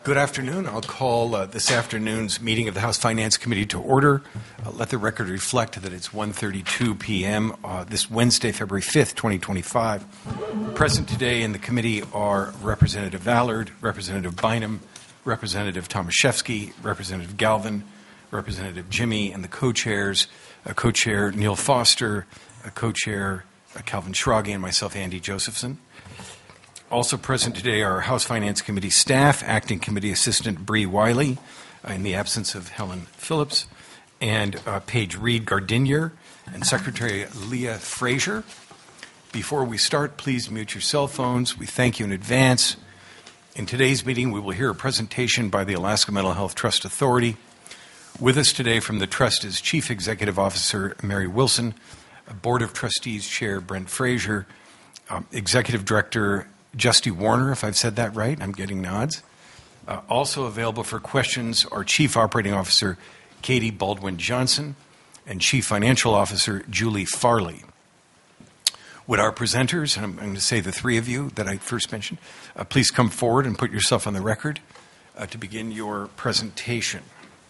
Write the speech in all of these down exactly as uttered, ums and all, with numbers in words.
Good afternoon. I'll call uh, this afternoon's meeting of the House Finance Committee to order. Uh, let the record reflect that it's one thirty-two p.m. Uh, this Wednesday, February fifth, twenty twenty-five. Present today in the committee are Representative Allard, Representative Bynum, Representative Tomaszewski, Representative Galvin, Representative Jimmy, and the co-chairs, uh, co-chair Neil Foster, uh, co-chair uh, Calvin Schrage, and myself, Andy Josephson. Also present today are House Finance Committee staff, Acting Committee Assistant Bree Wiley, uh, in the absence of Helen Phillips, and uh, Paige Reed Gardinier, and Secretary Leah Frazier. Before we start, please mute your cell phones. We thank you in advance. In today's meeting, we will hear a presentation by the Alaska Mental Health Trust Authority. With us today from the Trust is Chief Executive Officer Mary Wilson, Board of Trustees Chair Brent Frazier, um, Executive Director Justy Warner, if I've said that right. I'm getting nods. Uh, also available for questions are Chief Operating Officer Katie Baldwin-Johnson and Chief Financial Officer Julie Farley. Would our presenters, and I'm, I'm going to say the three of you that I first mentioned, uh, please come forward and put yourself on the record uh, to begin your presentation.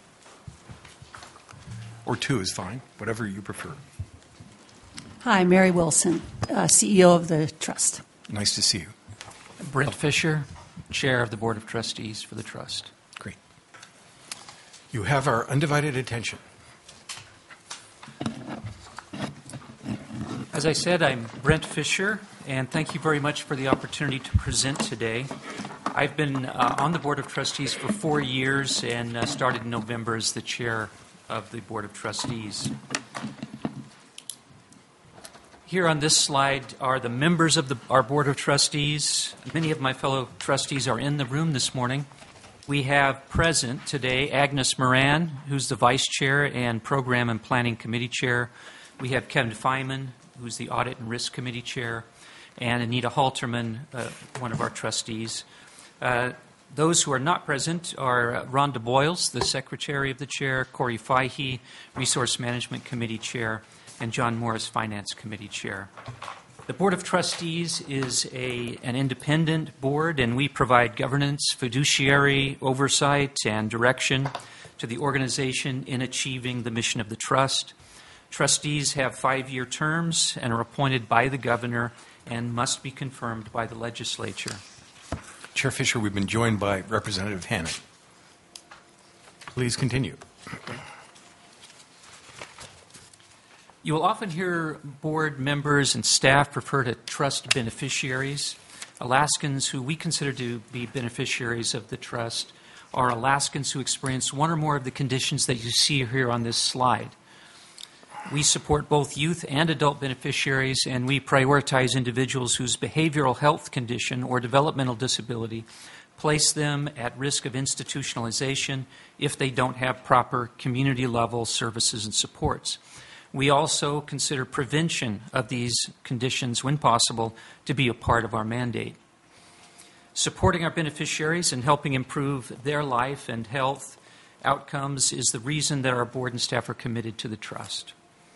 Or two is fine, whatever you prefer. Hi, Mary Wilson, uh, C E O of the Trust. Nice to see you. Brent Fisher, Chair of the Board of Trustees for the Trust. Great. You have our undivided attention. As I said, I'm Brent Fisher, and thank you very much for the opportunity to present today. I've been uh, on the Board of Trustees for four years and uh, started in November as the Chair of the Board of Trustees. Here on this slide are the members of the, our Board of Trustees. Many of my fellow trustees are in the room this morning. We have present today Agnes Moran, who's the Vice Chair and Program and Planning Committee Chair. We have Kevin Feynman, who's the Audit and Risk Committee Chair, and Anita Halterman, uh, one of our trustees. Uh, those who are not present are uh, Rhonda Boyles, the Secretary of the Chair, Corey Fahey, Resource Management Committee Chair, and John Morris, Finance Committee Chair. The Board of Trustees is a, an independent board, and we provide governance, fiduciary oversight, and direction to the organization in achieving the mission of the Trust. Trustees have five-year terms and are appointed by the governor and must be confirmed by the legislature. Chair Fisher, we've been joined by Representative Hannan. Please continue. You will often hear board members and staff refer to trust beneficiaries. Alaskans who we consider to be beneficiaries of the trust are Alaskans who experience one or more of the conditions that you see here on this slide. We support both youth and adult beneficiaries, and we prioritize individuals whose behavioral health condition or developmental disability place them at risk of institutionalization if they don't have proper community-level services and supports. We also consider prevention of these conditions, when possible, to be a part of our mandate. Supporting our beneficiaries and helping improve their life and health outcomes is the reason that our board and staff are committed to the Trust.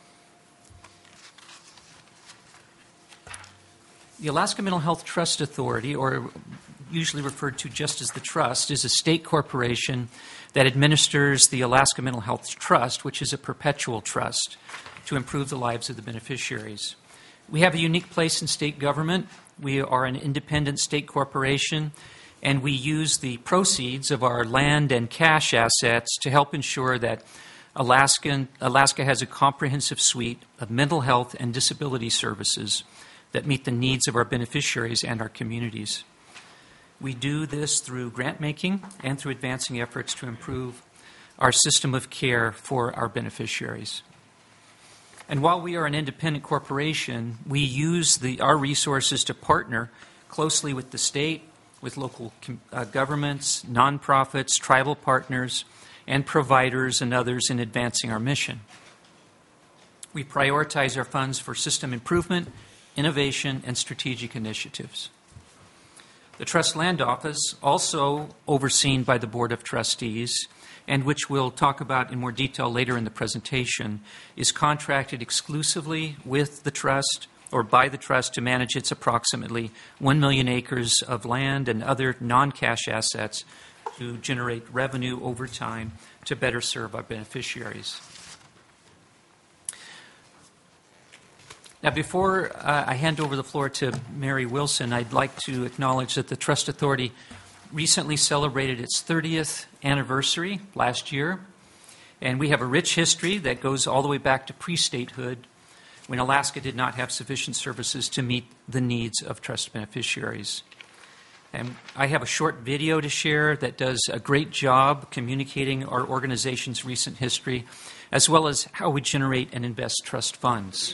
The Alaska Mental Health Trust Authority, or usually referred to just as the Trust, is a state corporation that administers the Alaska Mental Health Trust, which is a perpetual trust to improve the lives of the beneficiaries. We have a unique place in state government. We are an independent state corporation, and we use the proceeds of our land and cash assets to help ensure that Alaskan, Alaska has a comprehensive suite of mental health and disability services that meet the needs of our beneficiaries and our communities. We do this through grant making and through advancing efforts to improve our system of care for our beneficiaries. And while we are an independent corporation, we use the, our resources to partner closely with the state, with local uh, governments, nonprofits, tribal partners, and providers and others in advancing our mission. We prioritize our funds for system improvement, innovation, and strategic initiatives. The Trust Land Office, also overseen by the Board of Trustees, and which we'll talk about in more detail later in the presentation, is contracted exclusively with the Trust or by the Trust to manage its approximately one million acres of land and other non-cash assets to generate revenue over time to better serve our beneficiaries. Now, before uh, I hand over the floor to Mary Wilson, I'd like to acknowledge that the Trust Authority recently celebrated its thirtieth anniversary last year, and we have a rich history that goes all the way back to pre-statehood, when Alaska did not have sufficient services to meet the needs of trust beneficiaries. And I have a short video to share that does a great job communicating our organization's recent history, as well as how we generate and invest trust funds.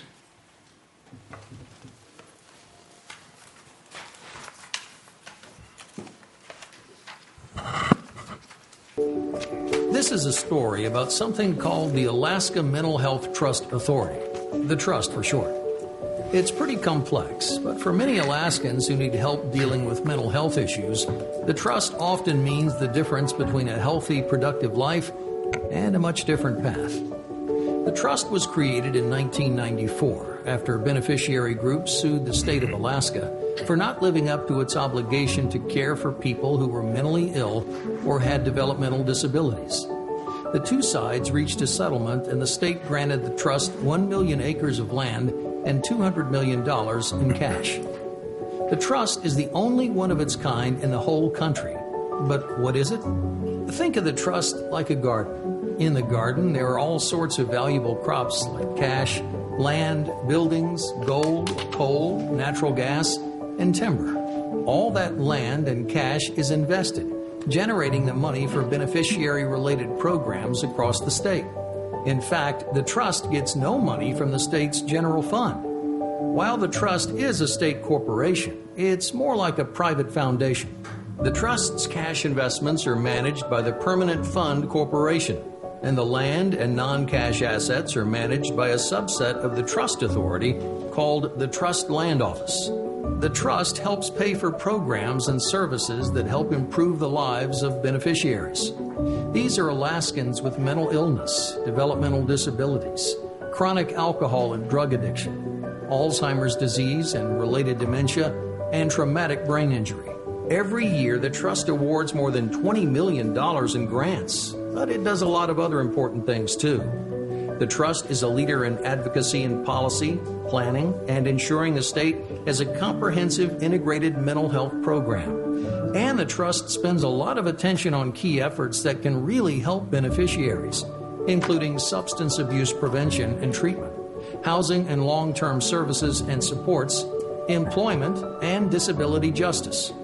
This is a story about something called the Alaska Mental Health Trust Authority, the Trust for short. It's pretty complex, but for many Alaskans who need help dealing with mental health issues, the Trust often means the difference between a healthy, productive life and a much different path. The Trust was created in nineteen ninety-four after beneficiary groups sued the state of Alaska for not living up to its obligation to care for people who were mentally ill or had developmental disabilities. The two sides reached a settlement, and the state granted the Trust one million acres of land and two hundred million dollars in cash. The Trust is the only one of its kind in the whole country. But what is it? Think of the Trust like a garden. In the garden, there are all sorts of valuable crops like cash, land, buildings, gold, coal, natural gas, and timber. All that land and cash is invested, generating the money for beneficiary-related programs across the state. In fact, the Trust gets no money from the state's general fund. While the Trust is a state corporation, it's more like a private foundation. The Trust's cash investments are managed by the Permanent Fund Corporation, and the land and non-cash assets are managed by a subset of the Trust Authority called the Trust Land Office. The Trust helps pay for programs and services that help improve the lives of beneficiaries. These are Alaskans with mental illness, developmental disabilities, chronic alcohol and drug addiction, Alzheimer's disease and related dementia, and traumatic brain injury. Every year, the Trust awards more than twenty million dollars in grants, but it does a lot of other important things too. The Trust is a leader in advocacy and policy, planning, and ensuring the state has a comprehensive integrated mental health program. And the Trust spends a lot of attention on key efforts that can really help beneficiaries, including substance abuse prevention and treatment, housing and long-term services and supports, employment, and disability justice.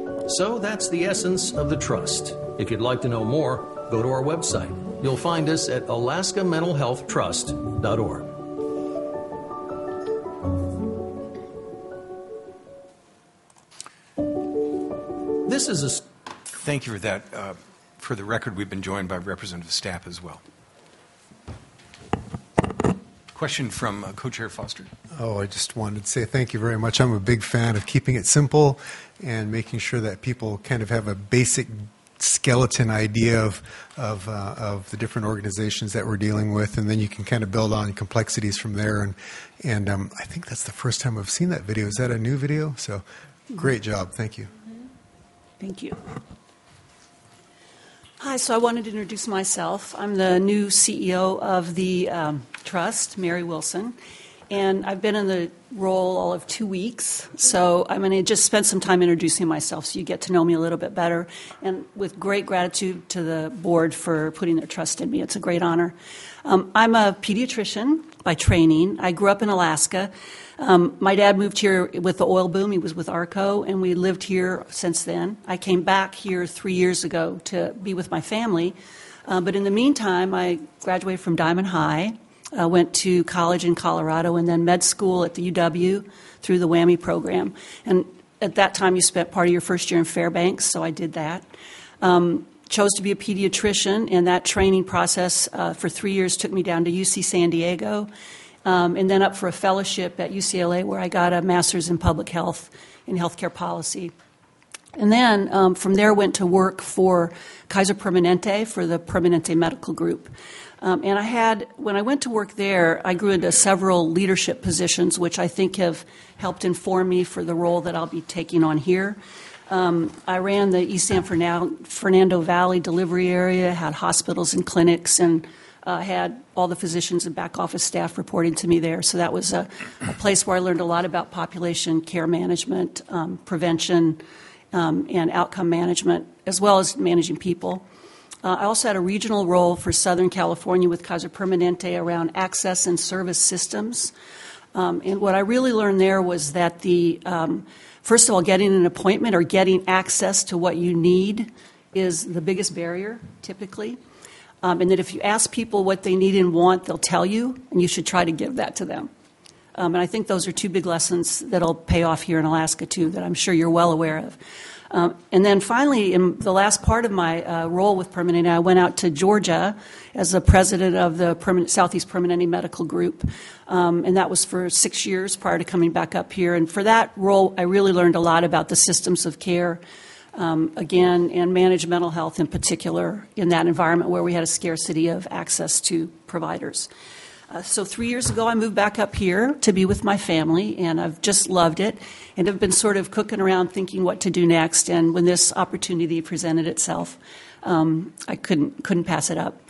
So that's the essence of the Trust. If you'd like to know more, go to our website. You'll find us at alaska mental health trust dot org. This is a... Thank you for that. Uh, for the record, we've been joined by Representative Stapp as well. Question from uh, Co-Chair Foster. Oh, I just wanted to say thank you very much. I'm a big fan of keeping it simple and making sure that people kind of have a basic skeleton idea of of, uh, of the different organizations that we're dealing with, and then you can kind of build on complexities from there. And and um, I think that's the first time I've seen that video. Is that a new video? So great job. Thank you. Thank you. Hi, so I wanted to introduce myself. I'm the new C E O of the um, Trust, Mary Wilson, and I've been in the role all of two weeks, so I'm going to just spend some time introducing myself so you get to know me a little bit better, and with great gratitude to the board for putting their trust in me. It's a great honor. Um, I'm a pediatrician by training. I grew up in Alaska. Um, my dad moved here with the oil boom. He was with ARCO, and we lived here since then. I came back here three years ago to be with my family, uh, but in the meantime, I graduated from Diamond High. Uh, went to college in Colorado and then med school at the U W through the WWAMI program. And at that time, you spent part of your first year in Fairbanks, so I did that. Um, chose to be a pediatrician, and that training process uh, for three years took me down to U C San Diego, um, and then up for a fellowship at U C L A where I got a master's in public health and healthcare policy. And then um, from there went to work for Kaiser Permanente for the Permanente Medical Group. Um, and I had, when I went to work there, I grew into several leadership positions, which I think have helped inform me for the role that I'll be taking on here. Um, I ran the East San Fernan- Fernando Valley delivery area, had hospitals and clinics, and uh, had all the physicians and back office staff reporting to me there. So that was a, a place where I learned a lot about population care management, um, prevention, um, and outcome management, as well as managing people. Uh, I also had a regional role for Southern California with Kaiser Permanente around access and service systems. Um, and what I really learned there was that the, um, first of all, getting an appointment or getting access to what you need is the biggest barrier, typically. Um, and that if you ask people what they need and want, they'll tell you, and you should try to give that to them. Um, and I think those are two big lessons that'll pay off here in Alaska, too, that I'm sure you're well aware of. Um, and then finally, in the last part of my uh, role with Permanente, I went out to Georgia as the president of the Permanent, Southeast Permanente Medical Group. Um, and that was for six years prior to coming back up here. And for that role, I really learned a lot about the systems of care, um, again, and manage mental health in particular in that environment where we had a scarcity of access to providers. Uh, so three years ago, I moved back up here to be with my family, and I've just loved it and have been sort of cooking around thinking what to do next. And when this opportunity presented itself, um, I couldn't couldn't pass it up.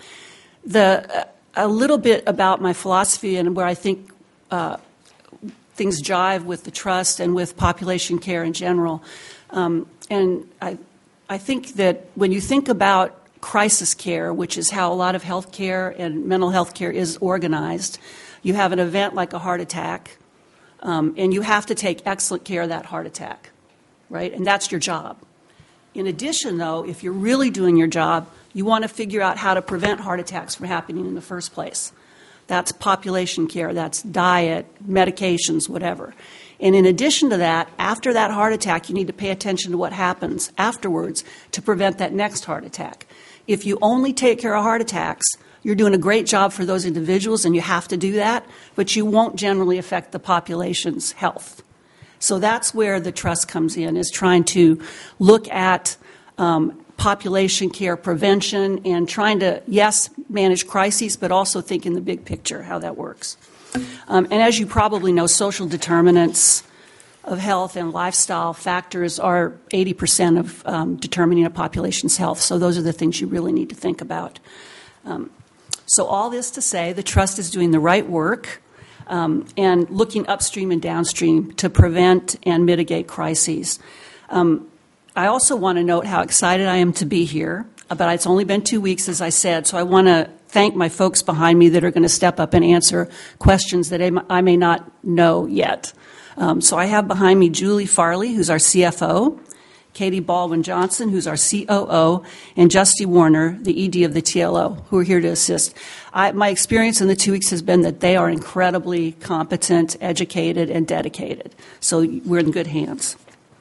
The, a little bit about my philosophy and where I think uh, things jive with the trust and with population care in general. Um, and I, I think that when you think about crisis care, which is how a lot of health care and mental health care is organized, you have an event like a heart attack, um, and you have to take excellent care of that heart attack, right? And that's your job. In addition, though, if you're really doing your job, you want to figure out how to prevent heart attacks from happening in the first place. That's population care, that's diet, medications, whatever. And in addition to that, after that heart attack, you need to pay attention to what happens afterwards to prevent that next heart attack. If you only take care of heart attacks, you're doing a great job for those individuals, and you have to do that, but you won't generally affect the population's health. So that's where the trust comes in, is trying to look at um, population care prevention and trying to, yes, manage crises, but also think in the big picture how that works. Um, and as you probably know, social determinants of health and lifestyle factors are eighty percent of um, determining a population's health. So those are the things you really need to think about. Um, so all this to say, the trust is doing the right work um, and looking upstream and downstream to prevent and mitigate crises. Um, I also want to note how excited I am to be here, but it's only been two weeks, as I said, so I want to thank my folks behind me that are going to step up and answer questions that I may not know yet. Um, so I have behind me Julie Farley, who's our C F O, Katie Baldwin-Johnson, who's our C O O, and Justy Warner, the E D of the T L O, who are here to assist. I, my experience in the two weeks has been that they are incredibly competent, educated, and dedicated. So we're in good hands.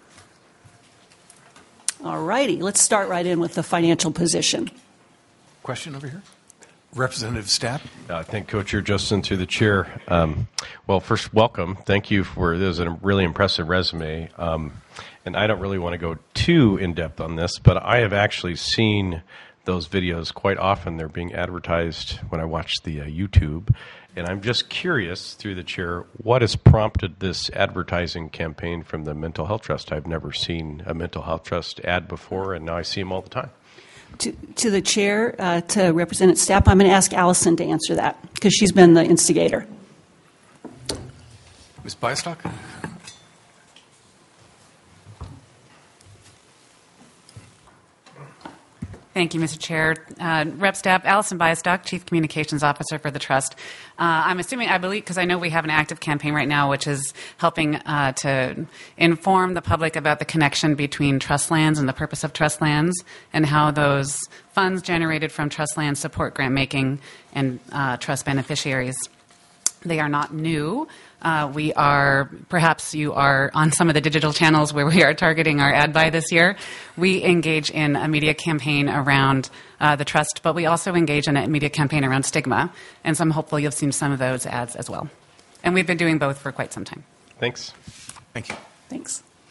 All righty, let's start right in with the financial position. Question over here? Representative Stapp. Uh, thank Co-Chair Justin through the chair. Um, well, first, welcome. Thank you for this. A really impressive resume. Um, and I don't really want to go too in-depth on this, but I have actually seen those videos quite often. They're being advertised when I watch the uh, YouTube. And I'm just curious, through the chair, what has prompted this advertising campaign from the Mental Health Trust? I've never seen a Mental Health Trust ad before, and now I see them all the time. To, to the chair, uh, to Representative Stapp, I'm going to ask Allison to answer that because she's been the instigator. Miz Biastock? Thank you, Mister Chair. Uh, Rep Stapp, Allison Biastock, Chief Communications Officer for the Trust. Uh, I'm assuming, I believe, because I know we have an active campaign right now, which is helping uh, to inform the public about the connection between trust lands and the purpose of trust lands and how those funds generated from trust lands support grant making and uh, trust beneficiaries. They are not new. Uh, we are, perhaps you are on some of the digital channels where we are targeting our ad buy this year. We engage in a media campaign around uh, the trust, but we also engage in a media campaign around stigma. And so I'm hopeful you've seen some of those ads as well. And we've been doing both for quite some time. Thanks. Thank you. Thanks.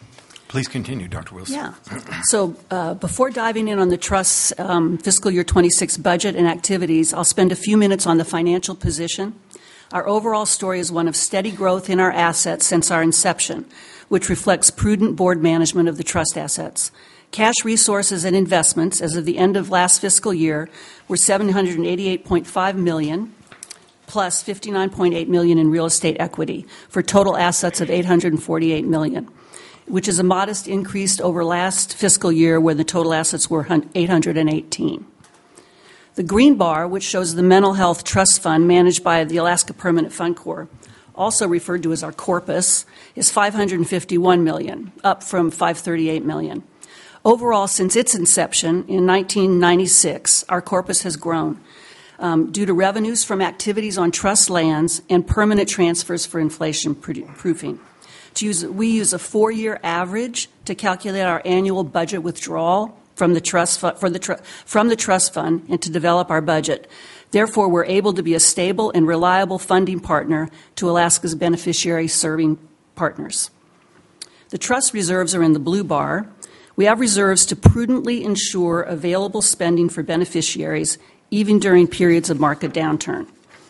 Please continue, Doctor Wilson. Yeah. So uh, before diving in on the Trust's um, fiscal year twenty-six budget and activities, I'll spend a few minutes on the financial position. Our overall story is one of steady growth in our assets since our inception, which reflects prudent board management of the Trust assets. Cash resources and investments as of the end of last fiscal year were seven hundred eighty-eight point five million dollars plus fifty-nine point eight million dollars in real estate equity for total assets of eight hundred forty-eight million dollars, which is a modest increase over last fiscal year where the total assets were eight hundred eighteen. The green bar, which shows the Mental Health Trust Fund managed by the Alaska Permanent Fund Corps, also referred to as our corpus, is five hundred fifty-one million dollars, up from five hundred thirty-eight million dollars. Overall, since its inception in nineteen ninety-six, our corpus has grown um, due to revenues from activities on trust lands and permanent transfers for inflation proofing. To use, we use a four-year average to calculate our annual budget withdrawal from the trust fu- for the tr- from the trust fund and to develop our budget. Therefore, we're able to be a stable and reliable funding partner to Alaska's beneficiary serving partners. The trust reserves are in the blue bar. We have reserves to prudently ensure available spending for beneficiaries, even during periods of market downturn.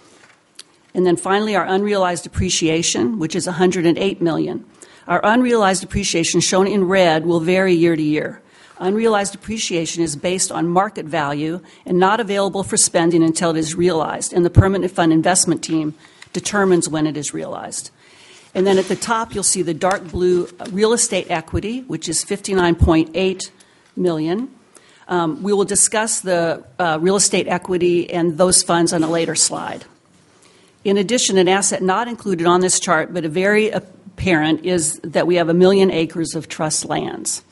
And then finally, our unrealized appreciation, which is one hundred eight million dollars. Our unrealized appreciation, shown in red, will vary year to year. Unrealized appreciation is based on market value and not available for spending until it is realized, and the Permanent Fund Investment Team determines when it is realized. And then at the top, you'll see the dark blue real estate equity, which is fifty-nine point eight million dollars. Um, we will discuss the uh, real estate equity and those funds on a later slide. In addition, an asset not included on this chart, but a very apparent, is that we have a million acres of trust lands.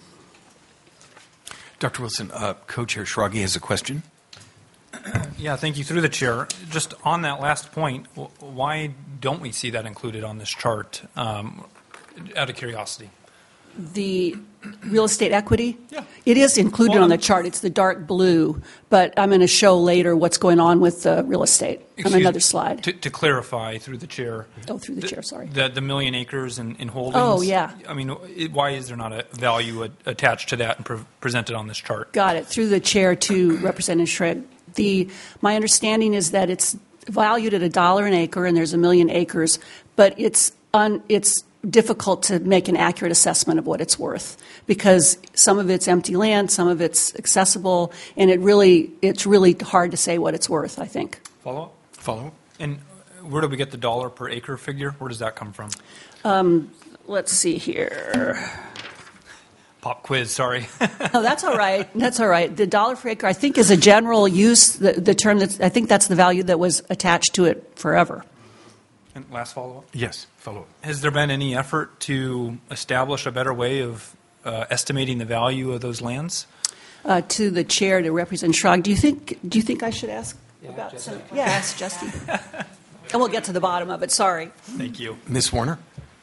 Doctor Wilson, uh, Co-Chair Schrage has a question. Yeah, thank you. Through the chair, just on that last point, why don't we see that included on this chart? Um, out of curiosity. The real estate equity? Yeah. It is included Well, on the I'm- chart. It's the dark blue, but I'm going to show later what's going on with the real estate on Excuse- another slide. To, to clarify, through the chair. Oh, through the chair, sorry. The, the million acres in, in holdings. Oh, yeah. I mean, it, why is there not a value a, attached to that and pre- presented on this chart? Got it. Through the chair to Representative Schrage. The, my understanding is that it's valued at a dollar an acre, and there's a million acres, but it's un, it's difficult to make an accurate assessment of what it's worth because some of it's empty land, some of it's accessible, and it really it's really hard to say what it's worth, I think. Follow up? Follow up? And where do we get the dollar per acre figure? Where does that come from? Um, let's see here. Pop quiz, sorry. No, that's all right. That's all right. The dollar per acre, I think, is a general use, the, the term that I think that's the value that was attached to it forever. And last follow-up. Yes, follow up. Has there been any effort to establish a better way of uh, estimating the value of those lands? Uh, to the chair, to Representative Schrage, do you think do you think I should ask Yeah, about just- some? Yeah, ask Justy. And we'll get to the bottom of it. Sorry. Thank you. Miz Warner?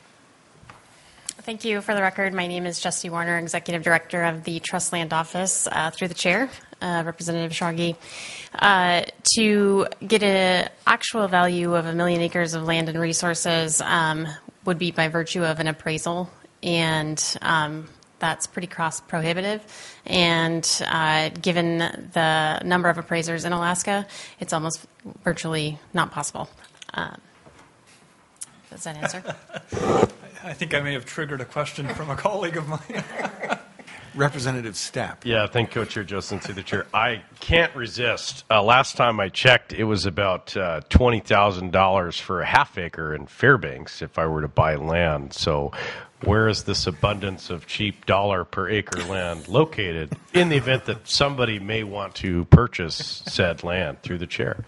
Thank you. For the record, my name is Justy Warner, Executive Director of the Trust Land Office. Uh, through the chair, uh, Representative Schrage, uh, to get an actual value of a million acres of land and resources um, would be by virtue of an appraisal, and um, that's pretty cost prohibitive. And uh, given the number of appraisers in Alaska, it's almost virtually not possible. Um, does that answer? I think I may have triggered a question from a colleague of mine. Representative Stapp. Yeah, thank Co-Chair Justin through the chair. I can't resist. Uh, last time I checked, it was about uh, twenty thousand dollars for a half acre in Fairbanks if I were to buy land. So where is this abundance of cheap dollar per acre land located in the event that somebody may want to purchase said land? Through the chair.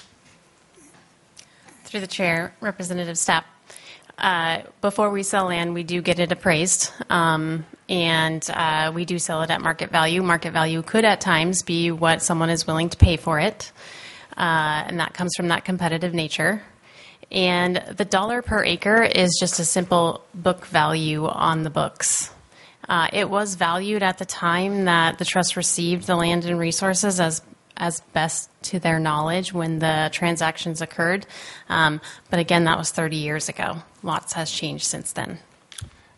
Through the chair, Representative Stapp. Uh, before we sell land, we do get it appraised, um, and uh, we do sell it at market value. Market value could at times be what someone is willing to pay for it, uh, and that comes from that competitive nature. And the dollar per acre is just a simple book value on the books. Uh, it was valued at the time that the trust received the land and resources as as best to their knowledge when the transactions occurred. Um, but again, that was thirty years ago. Lots has changed since then.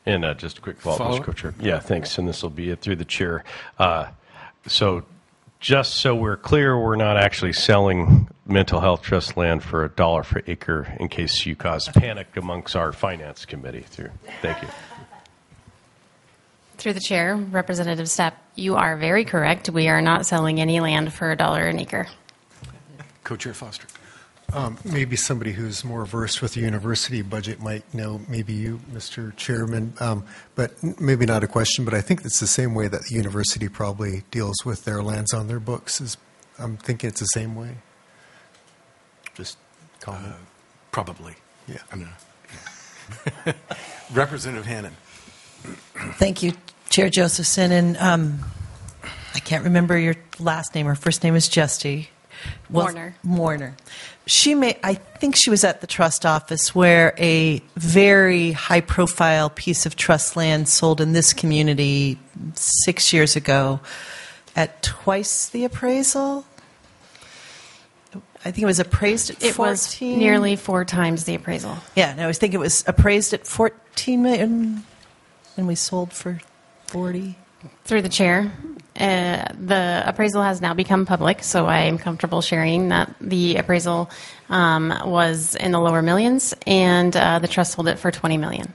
And uh, just a quick follow-up, Follow-up? Mister Co-Chair. Yeah, thanks. And this will be it through the chair. Uh, so just so we're clear, we're not actually selling mental health trust land for a dollar per acre in case you cause panic amongst our finance committee. Through. Thank you. Through the chair, Representative Stepp, you are very correct. We are not selling any land for a dollar an acre. Co-Chair Foster. Um, maybe somebody who's more versed with the university budget might know, maybe you, Mister Chairman, um, but n- maybe not a question, but I think it's the same way that the university probably deals with their lands on their books. Is I'm thinking it's the same way. Just comment. Uh, probably. Yeah. I'm gonna, Representative Hannan. Thank you, Chair Josephson. And um, I can't remember your last name. Her first name is Justy. Warner. Warner. She may. I think she was at the trust office where a very high-profile piece of trust land sold in this community six years ago at twice the appraisal. I think it was appraised at It fourteen. was nearly four times the appraisal. Yeah, no, I think it was appraised at fourteen million, and we sold for forty. Through the chair, uh, the appraisal has now become public, so I am comfortable sharing that the appraisal um, was in the lower millions, and uh, the trust sold it for twenty million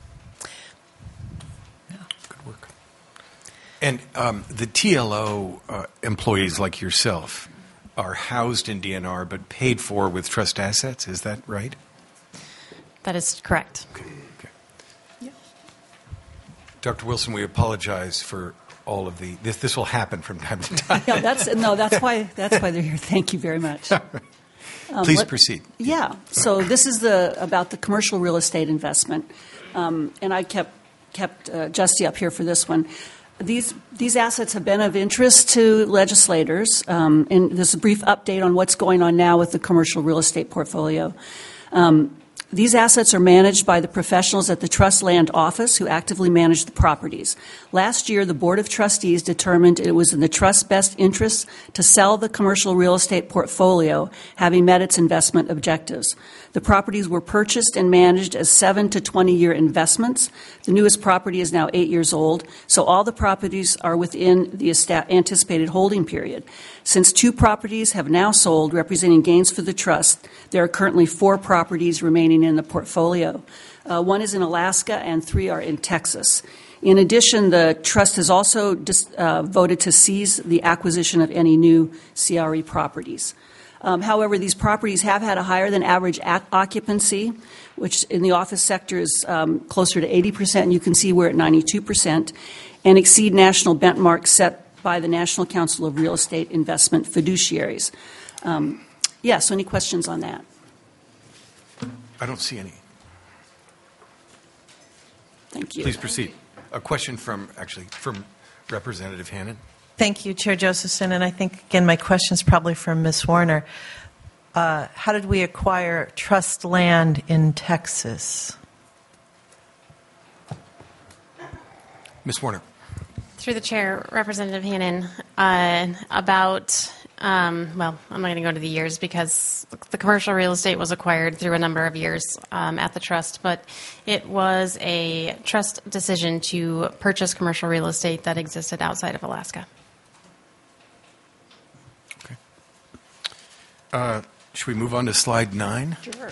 Good work. And um, the T L O uh, employees like yourself are housed in D N R but paid for with trust assets. Is that right? That is correct. Okay. Doctor Wilson, we apologize for all of the, this, this will happen from time to time. Yeah, that's, no, that's why, that's why they're here. Thank you very much. Um, Please let- proceed. Yeah. So this is the about the commercial real estate investment, um, and I kept kept uh, Justy up here for this one. These these assets have been of interest to legislators, um, and there's a brief update on what's going on now with the commercial real estate portfolio. Um, These assets are managed by the professionals at the Trust Land Office who actively manage the properties. Last year, the Board of Trustees determined it was in the Trust's best interest to sell the commercial real estate portfolio, having met its investment objectives. The properties were purchased and managed as seven to twenty-year investments. The newest property is now eight years old, so all the properties are within the esta- anticipated holding period. Since two properties have now sold, representing gains for the Trust, there are currently four properties remaining in the portfolio. Uh, one is in Alaska and three are in Texas. In addition, the Trust has also dis, uh, voted to cease the acquisition of any new C R E properties. Um, however, these properties have had a higher than average ac- occupancy, which in the office sector is um, closer to eighty percent, and you can see we're at ninety-two percent, and exceed national benchmarks set by the National Council of Real Estate Investment Fiduciaries. Um, yeah, so any questions on that? I don't see any. Thank you. Please proceed. A question from, actually, from Representative Hannan. Thank you, Chair Josephson. And I think, again, my question is probably for Miz Warner. Uh, how did we acquire trust land in Texas? Miz Warner. Through the chair, Representative Hannan, uh, about, um, well, I'm not going to go into the years because the commercial real estate was acquired through a number of years um, at the trust, but it was a trust decision to purchase commercial real estate that existed outside of Alaska. Okay. Uh, should we move on to slide nine? Sure. Okay.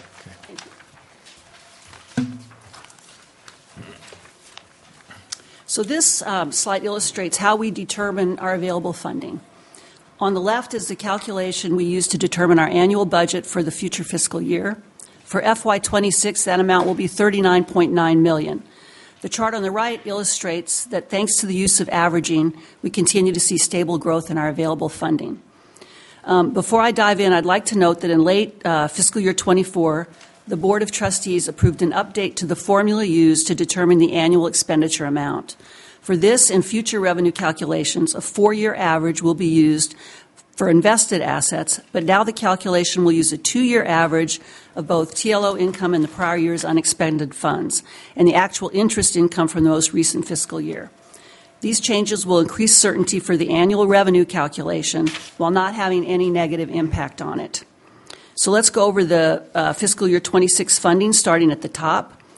So this um, slide illustrates how we determine our available funding. On the left is the calculation we use to determine our annual budget for the future fiscal year. For F Y twenty-six, that amount will be thirty-nine point nine million dollars. The chart on the right illustrates that thanks to the use of averaging, we continue to see stable growth in our available funding. Um, before I dive in, I'd like to note that in late uh, fiscal year twenty-four, the Board of Trustees approved an update to the formula used to determine the annual expenditure amount. For this and future revenue calculations, a four-year average will be used for invested assets, but now the calculation will use a two-year average of both T L O income and the prior year's unexpended funds, and the actual interest income from the most recent fiscal year. These changes will increase certainty for the annual revenue calculation while not having any negative impact on it. So let's go over the uh, fiscal year twenty-six funding starting at the top.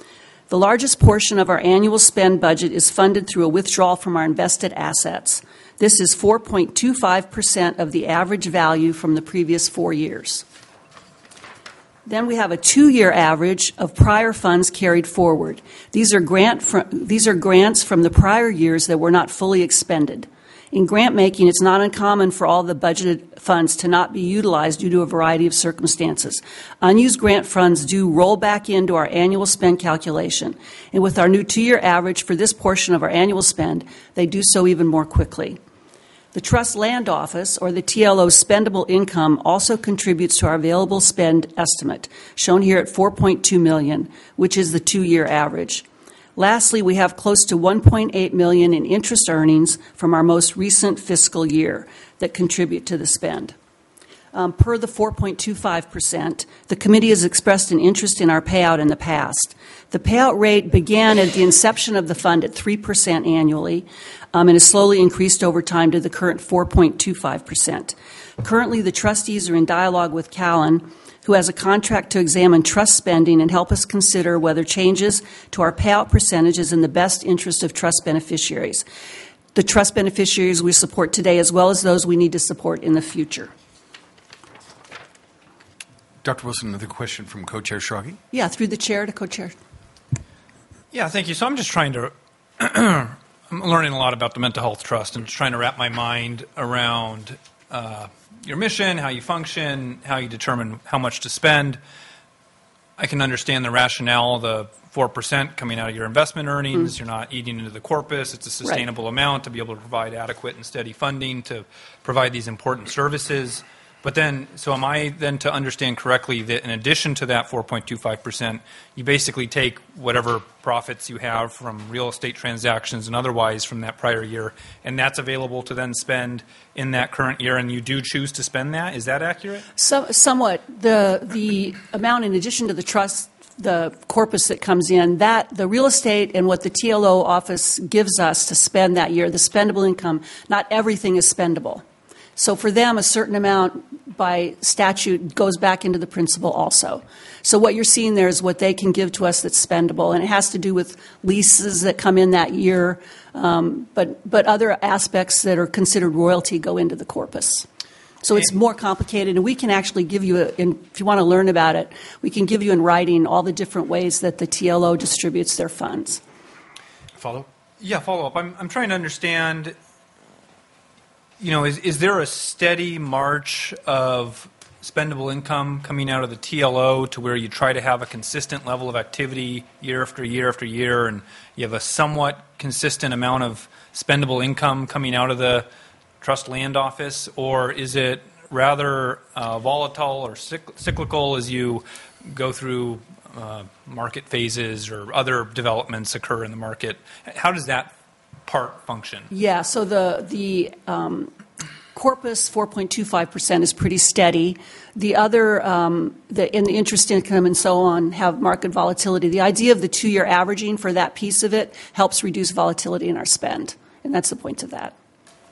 The largest portion of our annual spend budget is funded through a withdrawal from our invested assets. This is four point two five percent of the average value from the previous four years. Then we have a two-year average of prior funds carried forward. These are, grant fr- these are grants from the prior years that were not fully expended. In grant making, it's not uncommon for all the budgeted funds to not be utilized due to a variety of circumstances. Unused grant funds do roll back into our annual spend calculation. And with our new two-year average for this portion of our annual spend, they do so even more quickly. The Trust Land Office, or the T L O's spendable income, also contributes to our available spend estimate, shown here at four point two million dollars, which is the two-year average. Lastly, we have close to one point eight million dollars in interest earnings from our most recent fiscal year that contribute to the spend. Um, per the four point two five percent, the committee has expressed an interest in our payout in the past. The payout rate began at the inception of the fund at three percent annually um, and has slowly increased over time to the current four point two five percent. Currently, the trustees are in dialogue with Callan, who has a contract to examine trust spending and help us consider whether changes to our payout percentage is in the best interest of trust beneficiaries, the trust beneficiaries we support today as well as those we need to support in the future. Doctor Wilson, another question from Co-Chair Schrage. Yeah, through the chair to co-chair. Yeah, thank you. So I'm just trying to, I'm learning a lot about the Mental Health Trust and just trying to wrap my mind around uh, your mission, how you function, how you determine how much to spend. I can understand the rationale, the four percent coming out of your investment earnings. Mm. You're not eating into the corpus. It's a sustainable right. amount to be able to provide adequate and steady funding to provide these important services. But then, so am I then to understand correctly that in addition to that four point two five percent, you basically take whatever profits you have from real estate transactions and otherwise from that prior year, and that's available to then spend in that current year, and you do choose to spend that? Is that accurate? So, somewhat. The, the amount in addition to the trust, the corpus that comes in, that the real estate and what the T L O office gives us to spend that year, the spendable income, not everything is spendable. So for them, a certain amount by statute goes back into the principal also. So what you're seeing there is what they can give to us that's spendable, and it has to do with leases that come in that year, um, but, but other aspects that are considered royalty go into the corpus. So it's more complicated, and we can actually give you, a, in, if you want to learn about it, we can give you in writing all the different ways that the T L O distributes their funds. Follow? Yeah, follow up. I'm, I'm trying to understand... You know, is, is there a steady march of spendable income coming out of the T L O to where you try to have a consistent level of activity year after year after year, and you have a somewhat consistent amount of spendable income coming out of the Trust Land Office, or is it rather uh, volatile or cyc- cyclical as you go through uh, market phases or other developments occur in the market? How does that part function? Yeah, so the the um, corpus four point two five percent is pretty steady. The other, um, the in the interest income and so on, have market volatility. The idea of the two-year averaging for that piece of it helps reduce volatility in our spend, and that's the point of that.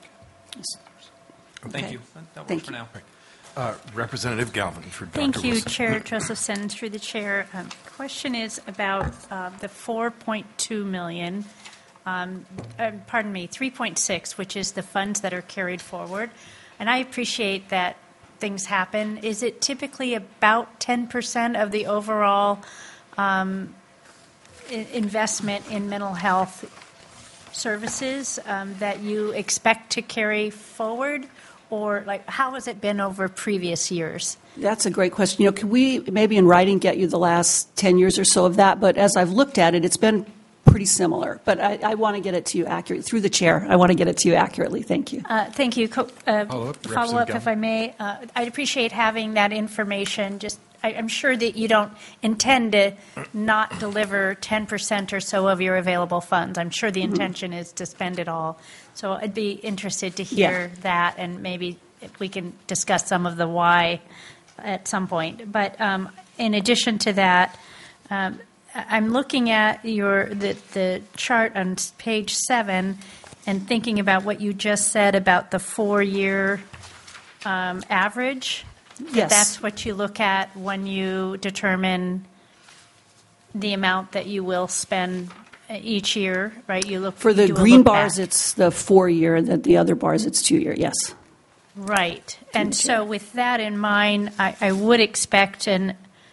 Thank okay. you. That, that works Thank for you. now. Uh, Representative Galvin for Doctor Thank you, Wilson. Chair Joseph Sens, through the chair. Um, question is about uh, the four point two million dollars. Um, uh, pardon me, three point six, which is the funds that are carried forward. And I appreciate that things happen. Is it typically about ten percent of the overall um, I- investment in mental health services um, that you expect to carry forward? Or like, how has it been over previous years? That's a great question. You know, can we maybe in writing get you the last ten years or so of that? But as I've looked at it, it's been pretty similar, but I, I want to get it to you accurately. Through the chair, I want to get it to you accurately. Thank you. Uh, thank you. Co- uh, Follow up, follow up if I may. Uh, I'd appreciate having that information. Just, I, I'm sure that you don't intend to not deliver ten percent or so of your available funds. I'm sure the mm-hmm. intention is to spend it all. So I'd be interested to hear yeah. that, and maybe if we can discuss some of the why at some point. But um, in addition to that, um, I'm looking at your the, the chart on page seven and thinking about what you just said about the four-year um, average. Yes. That's what you look at when you determine the amount that you will spend each year, right? You look For you the do a green look bars, back. it's the four-year, and the- the other bars, it's two-year, yes. Right. And so with that in mind, I, I would expect an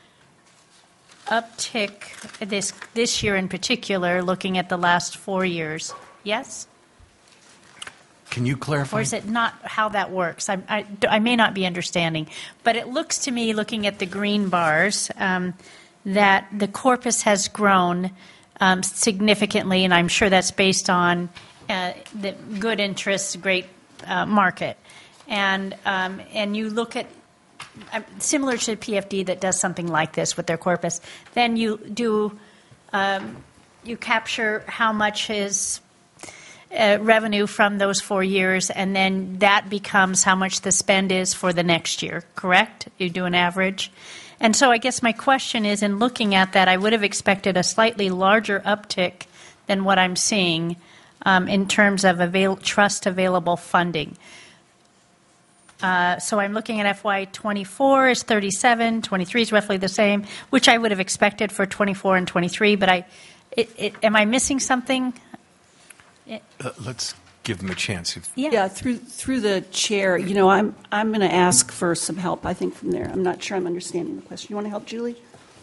uptick this, this year in particular, looking at the last four years. Yes? Can you clarify? Or is it not how that works? I, I, I may not be understanding. But it looks to me, looking at the green bars, um, that the corpus has grown um, significantly, and I'm sure that's based on uh, the good interest, great uh, market. And, um, and you look at, uh, similar to P F D that does something like this with their corpus, then you do, um, you capture how much is Uh, revenue from those four years, and then that becomes how much the spend is for the next year, correct? You do an average. And so I guess my question is, in looking at that, I would have expected a slightly larger uptick than what I'm seeing um, in terms of avail- trust available funding. Uh, so I'm looking at F Y twenty-four is thirty-seven, twenty-three is roughly the same, which I would have expected for twenty-four and twenty-three, but I, it, it, am I missing something? Uh, let's give them a chance. If, Yeah. Yeah, through, through the chair, you know, I'm, I'm going to ask for some help, I think, from there. I'm not sure I'm understanding the question. You want to help, Julie?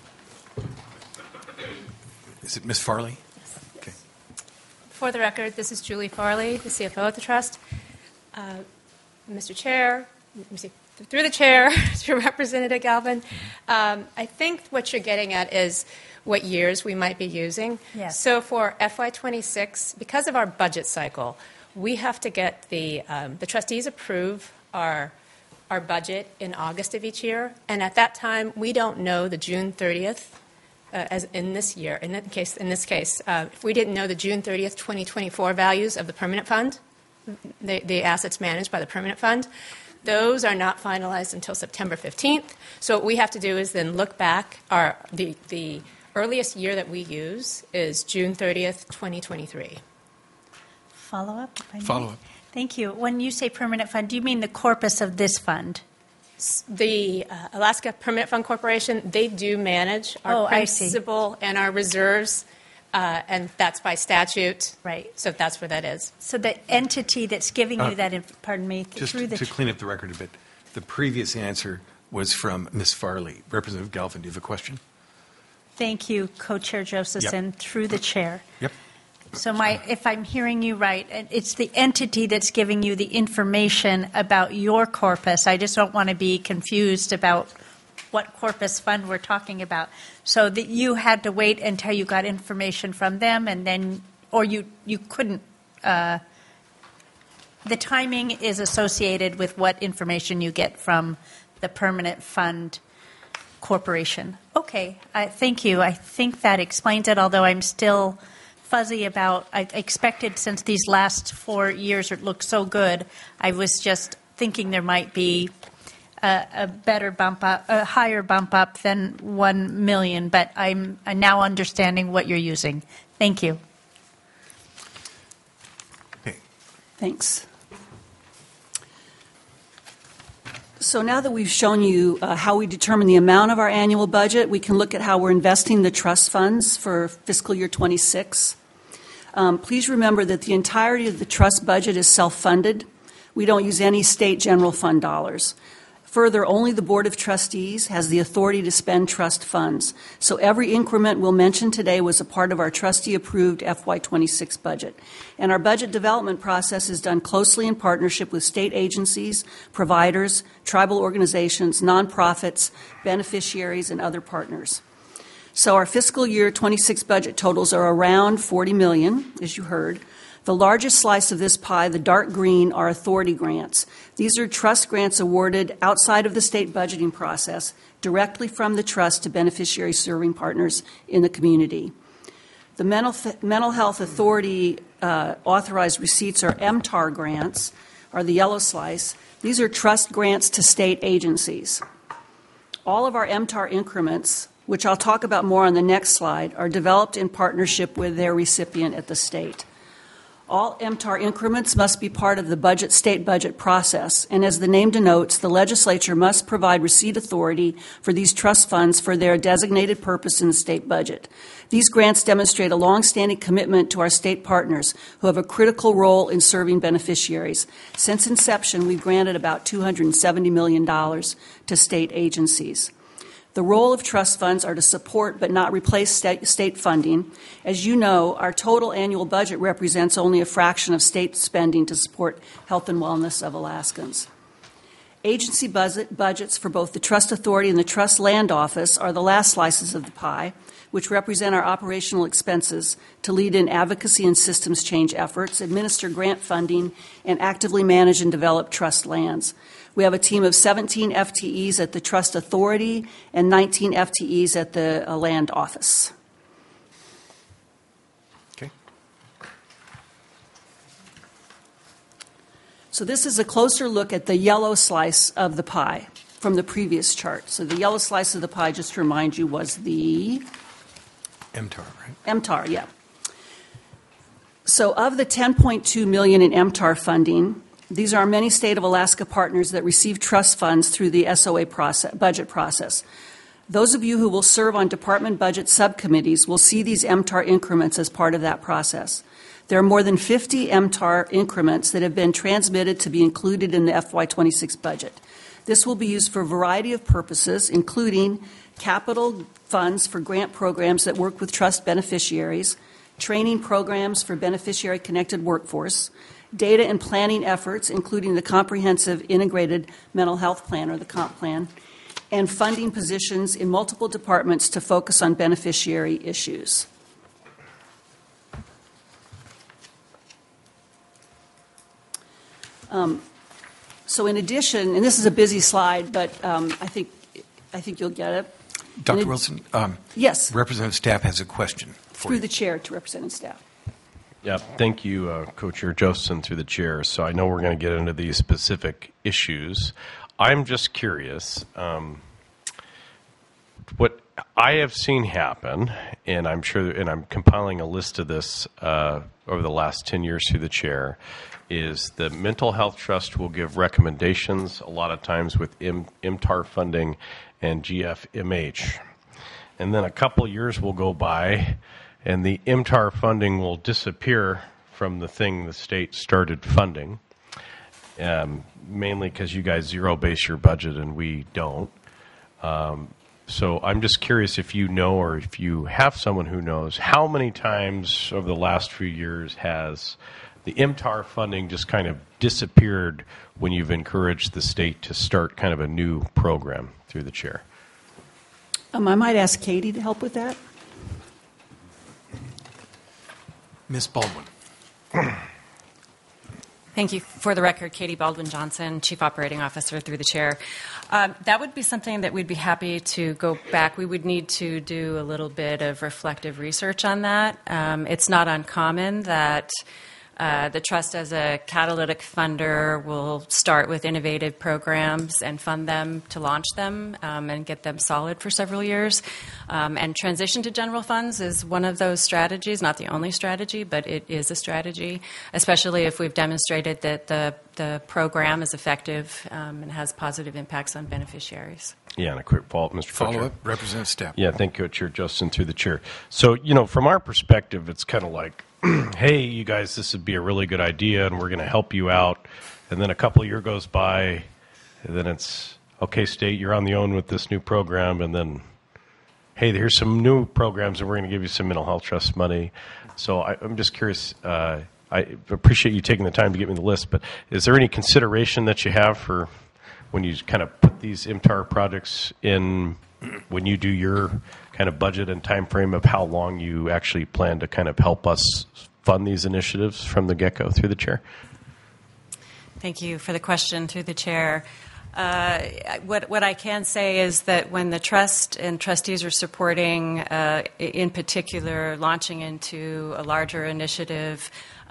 Is it Miz Farley? Okay. For the record, this is Julie Farley, the C F O at the Trust. Uh, Mister Chair, let me see, through the chair to Representative Galvin, um, I think what you're getting at is what years we might be using. Yes. So for F Y twenty-six, because of our budget cycle, we have to get the um, the trustees approve our our budget in August of each year, and at that time we don't know the June thirtieth. Uh, as in this year, in that case, in this case, uh, if we didn't know the June thirtieth, twenty twenty-four values of the permanent fund, the, the assets managed by the permanent fund, those are not finalized until September fifteenth. So what we have to do is then look back. Our the the earliest year that we use is June thirtieth, twenty twenty-three. Follow up? if I may? Follow up. Thank you. When you say permanent fund, do you mean the corpus of this fund? The uh, Alaska Permanent Fund Corporation, they do manage our Oh, I see. principal and our reserves, uh, and that's by statute. Right. So that's where that is. So the entity that's giving Uh, you that, inf- pardon me, Just through to, the... to clean up the record a bit, the previous answer was from Miz Farley. Representative Galvin, do you have a question? Thank you, Co-Chair Josephson, Yep. through the chair. Yep. So my, if I'm hearing you right, and it's the entity that's giving you the information about your corpus. I just don't want to be confused about what corpus fund we're talking about. So that you had to wait until you got information from them, and then, or you, you couldn't, uh, the timing is associated with what information you get from the permanent fund corporation. Okay, I, thank you. I think that explains it, although I'm still fuzzy about, I expected, since these last four years it looked so good, I was just thinking there might be a, a better bump up, a higher bump up than one million, but I'm, I'm now understanding what you're using. Thank you. Okay. Thanks. So now that we've shown you uh, how we determine the amount of our annual budget, we can look at how we're investing the trust funds for fiscal year twenty-six. Um, please remember that the entirety of the trust budget is self-funded. We don't use any state general fund dollars. Further, only the Board of Trustees has the authority to spend trust funds. So every increment we'll mention today was a part of our trustee-approved F Y twenty-six budget. And our budget development process is done closely in partnership with state agencies, providers, tribal organizations, nonprofits, beneficiaries, and other partners. So our fiscal year twenty-six budget totals are around forty million dollars, as you heard. The largest slice of this pie, the dark green, are authority grants. These are trust grants awarded outside of the state budgeting process, directly from the trust to beneficiary serving partners in the community. The Mental, Mental Health Authority uh, authorized receipts, or M T A R grants, are the yellow slice. These are trust grants to state agencies. All of our M T A R increments, which I'll talk about more on the next slide, are developed in partnership with their recipient at the state. All M T A R increments must be part of the budget state budget process, and as the name denotes, the legislature must provide receipt authority for these trust funds for their designated purpose in the state budget. These grants demonstrate a long-standing commitment to our state partners who have a critical role in serving beneficiaries. Since inception, we've granted about two hundred seventy million dollars to state agencies. The role of trust funds are to support but not replace state, state funding. As you know, our total annual budget represents only a fraction of state spending to support health and wellness of Alaskans. Agency budget, budgets for both the Trust Authority and the Trust Land Office are the last slices of the pie, which represent our operational expenses to lead in advocacy and systems change efforts, administer grant funding, and actively manage and develop trust lands. We have a team of seventeen F T Es at the Trust Authority and nineteen F T Es at the uh, Land Office. Okay. So this is a closer look at the yellow slice of the pie from the previous chart. So the yellow slice of the pie, just to remind you, was the M T A R, right? M T A R, yeah. So of the ten point two million dollars in M T A R funding, these are many state of Alaska partners that receive trust funds through the S O A process, budget process. Those of you who will serve on department budget subcommittees will see these M T A R increments as part of that process. There are more than fifty M T A R increments that have been transmitted to be included in the F Y twenty-six budget. This will be used for a variety of purposes, including capital funds for grant programs that work with trust beneficiaries, training programs for beneficiary-connected workforce, data and planning efforts, including the Comprehensive Integrated Mental Health Plan, or the COMP plan, and funding positions in multiple departments to focus on beneficiary issues. Um, so in addition, and this is a busy slide, but um, I think I think you'll get it. Doctor Wilson? Um, yes. Representative Stapp has a question for Through you. the chair to Representative Stapp. Yeah, thank you, uh, Co-Chair Josephson, through the chair. So I know we're going to get into these specific issues. I'm just curious, um, what I have seen happen, and I'm sure, and I'm compiling a list of this uh, over the last ten years through the chair, is the Mental Health Trust will give recommendations a lot of times with M- MTAR funding and G F M H. And then a couple years will go by and the M T A R funding will disappear from the thing the state started funding, um, mainly because you guys zero-base your budget and we don't. Um, so I'm just curious if you know, or if you have someone who knows, how many times over the last few years has the M T A R funding just kind of disappeared when you've encouraged the state to start kind of a new program through the chair? Um, I might ask Katie to help with that. Miz Baldwin. Thank you. For the record, Katie Baldwin Johnson, Chief Operating Officer through the chair. Um, that would be something that we'd be happy to go back. We would need to do a little bit of reflective research on that. Um, it's not uncommon that uh, the trust, as a catalytic funder, will start with innovative programs and fund them to launch them um, and get them solid for several years. Um, and transition to general funds is one of those strategies, not the only strategy, but it is a strategy, especially if we've demonstrated that the, the program is effective um, and has positive impacts on beneficiaries. Yeah, and a quick follow-up, Mister Follow Co-Chair. up, Representative Stapp. Yeah, thank you, Chair Justin, through the chair. So, you know, from our perspective, it's kind of like, hey, you guys, this would be a really good idea, and we're going to help you out. And then a couple of years goes by, and then it's, okay, state, you're on the own with this new program, and then, hey, here's some new programs, and we're going to give you some mental health trust money. So I, I'm just curious. Uh, I appreciate you taking the time to get me the list, but is there any consideration that you have for when you kind of put these M T A R projects in, when you do your kind of budget and time frame of how long you actually plan to kind of help us fund these initiatives from the get-go through the chair? Thank you for the question through the chair. Uh, what, what I can say is that when the trust and trustees are supporting, uh, in particular, launching into a larger initiative,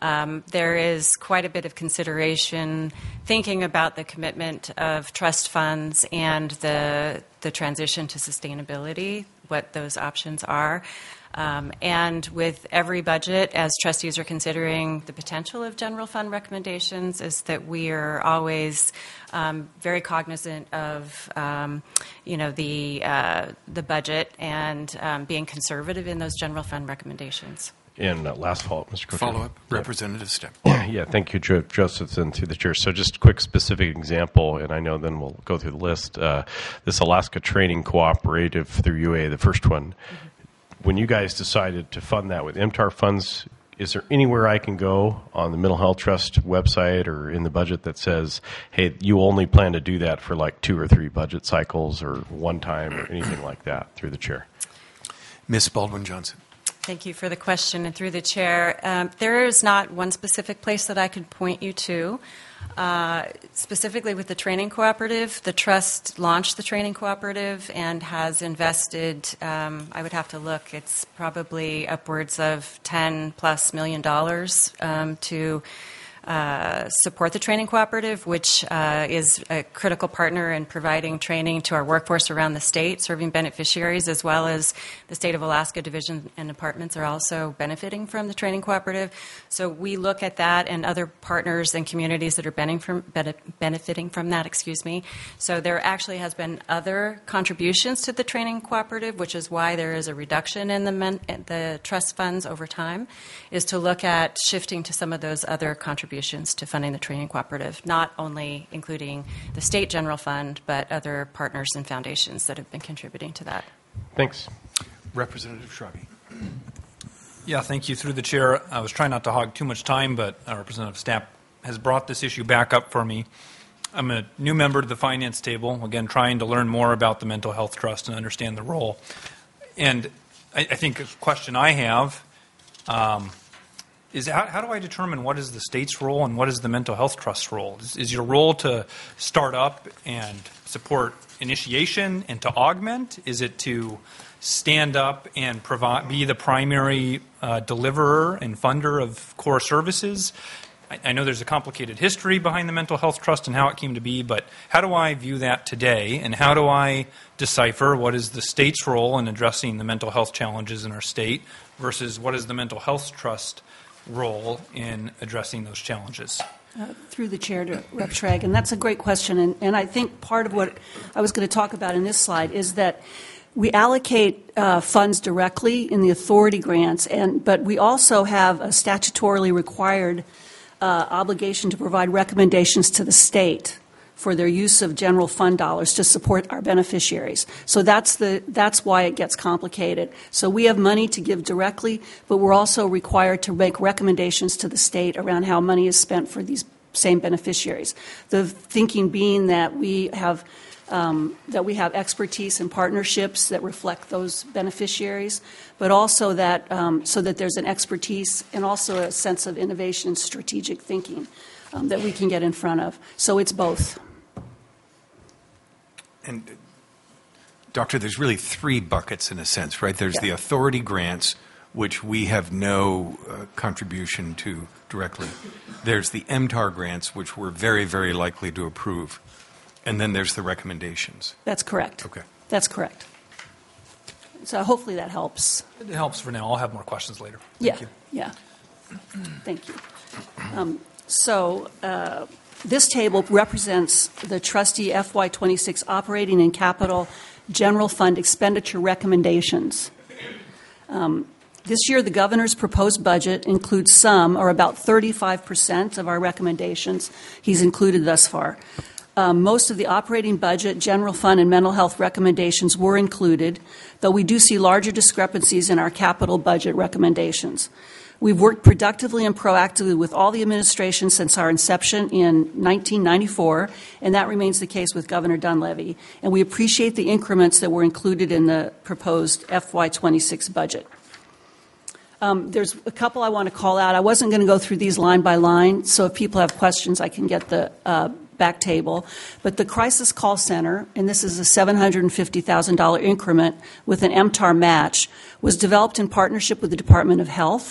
Um, there is quite a bit of consideration thinking about the commitment of trust funds and the the transition to sustainability, what those options are. Um, and with every budget, as trustees are considering the potential of general fund recommendations, is that we are always um, very cognizant of, um, you know, the uh, the budget and um, being conservative in those general fund recommendations. And uh, last follow-up, Mister Co-Chair. Follow-up, Yeah. Representative Stepp. Yeah, thank you, Jo- Joseph, and through the chair. So just a quick specific example, and I know then we'll go through the list. Uh, this Alaska Training Cooperative through U A, the first one. Mm-hmm. When you guys decided to fund that with M T A R funds, is there anywhere I can go on the Mental Health Trust website or in the budget that says, hey, you only plan to do that for like two or three budget cycles or one time or anything like that, through the chair? Miz Baldwin-Johnson. Thank you for the question. And through the chair, um, there is not one specific place that I could point you to. Uh, specifically with the training cooperative, the trust launched the training cooperative and has invested, um, I would have to look, it's probably upwards of ten plus million dollars um, to Uh, support the training cooperative, which uh, is a critical partner in providing training to our workforce around the state, serving beneficiaries, as well as the State of Alaska Division and departments are also benefiting from the training cooperative. So we look at that and other partners and communities that are benefiting from, benefiting from that, excuse me. So there actually has been other contributions to the training cooperative, which is why there is a reduction in the, men, the trust funds over time, is to look at shifting to some of those other contributions to funding the training cooperative, not only including the state general fund, but other partners and foundations that have been contributing to that. Thanks. Representative Schrage. Yeah, thank you. Through the chair, I was trying not to hog too much time, but uh, Representative Stepp has brought this issue back up for me. I'm a new member to the finance table, again, trying to learn more about the Mental Health Trust and understand the role. And I, I think a question I have um, is how, how do I determine what is the state's role and what is the Mental Health Trust's role? Is, is your role to start up and support initiation and to augment? Is it to stand up and provide, be the primary uh, deliverer and funder of core services? I, I know there's a complicated history behind the Mental Health Trust and how it came to be, but how do I view that today, and how do I decipher what is the state's role in addressing the mental health challenges in our state versus what is the Mental Health Trust role in addressing those challenges? Uh, through the chair to Rep Schrage, and that's a great question. And, and I think part of what I was going to talk about in this slide is that we allocate uh, funds directly in the authority grants, and but we also have a statutorily required uh, obligation to provide recommendations to the state for their use of general fund dollars to support our beneficiaries. So that's the that's why it gets complicated. So we have money to give directly, but we're also required to make recommendations to the state around how money is spent for these same beneficiaries. The thinking being that we have um, that we have expertise and partnerships that reflect those beneficiaries, but also that um, so that there's an expertise and also a sense of innovation and strategic thinking um, that we can get in front of. So it's both. And, Doctor, there's really three buckets in a sense, right? There's Yeah. the authority grants, which we have no uh, contribution to directly. There's the M T A R grants, which we're very, very likely to approve. And then there's the recommendations. That's correct. Okay. That's correct. So hopefully that helps. It helps for now. I'll have more questions later. Thank Yeah, you. yeah. Thank you. Um, so uh, this table represents the trustee F Y twenty-six operating and capital general fund expenditure recommendations. Um, this year, the governor's proposed budget includes some, or about thirty-five percent of our recommendations he's included thus far. Um, most of the operating budget, general fund, and mental health recommendations were included, though we do see larger discrepancies in our capital budget recommendations. We've worked productively and proactively with all the administration since our inception in nineteen ninety-four, and that remains the case with Governor Dunleavy. And we appreciate the increments that were included in the proposed F Y twenty-six budget. Um, there's a couple I want to call out. I wasn't going to go through these line by line, so if people have questions, I can get the uh, back table. But the Crisis Call Center, and this is a seven hundred fifty thousand dollars increment with an M T A R match, was developed in partnership with the Department of Health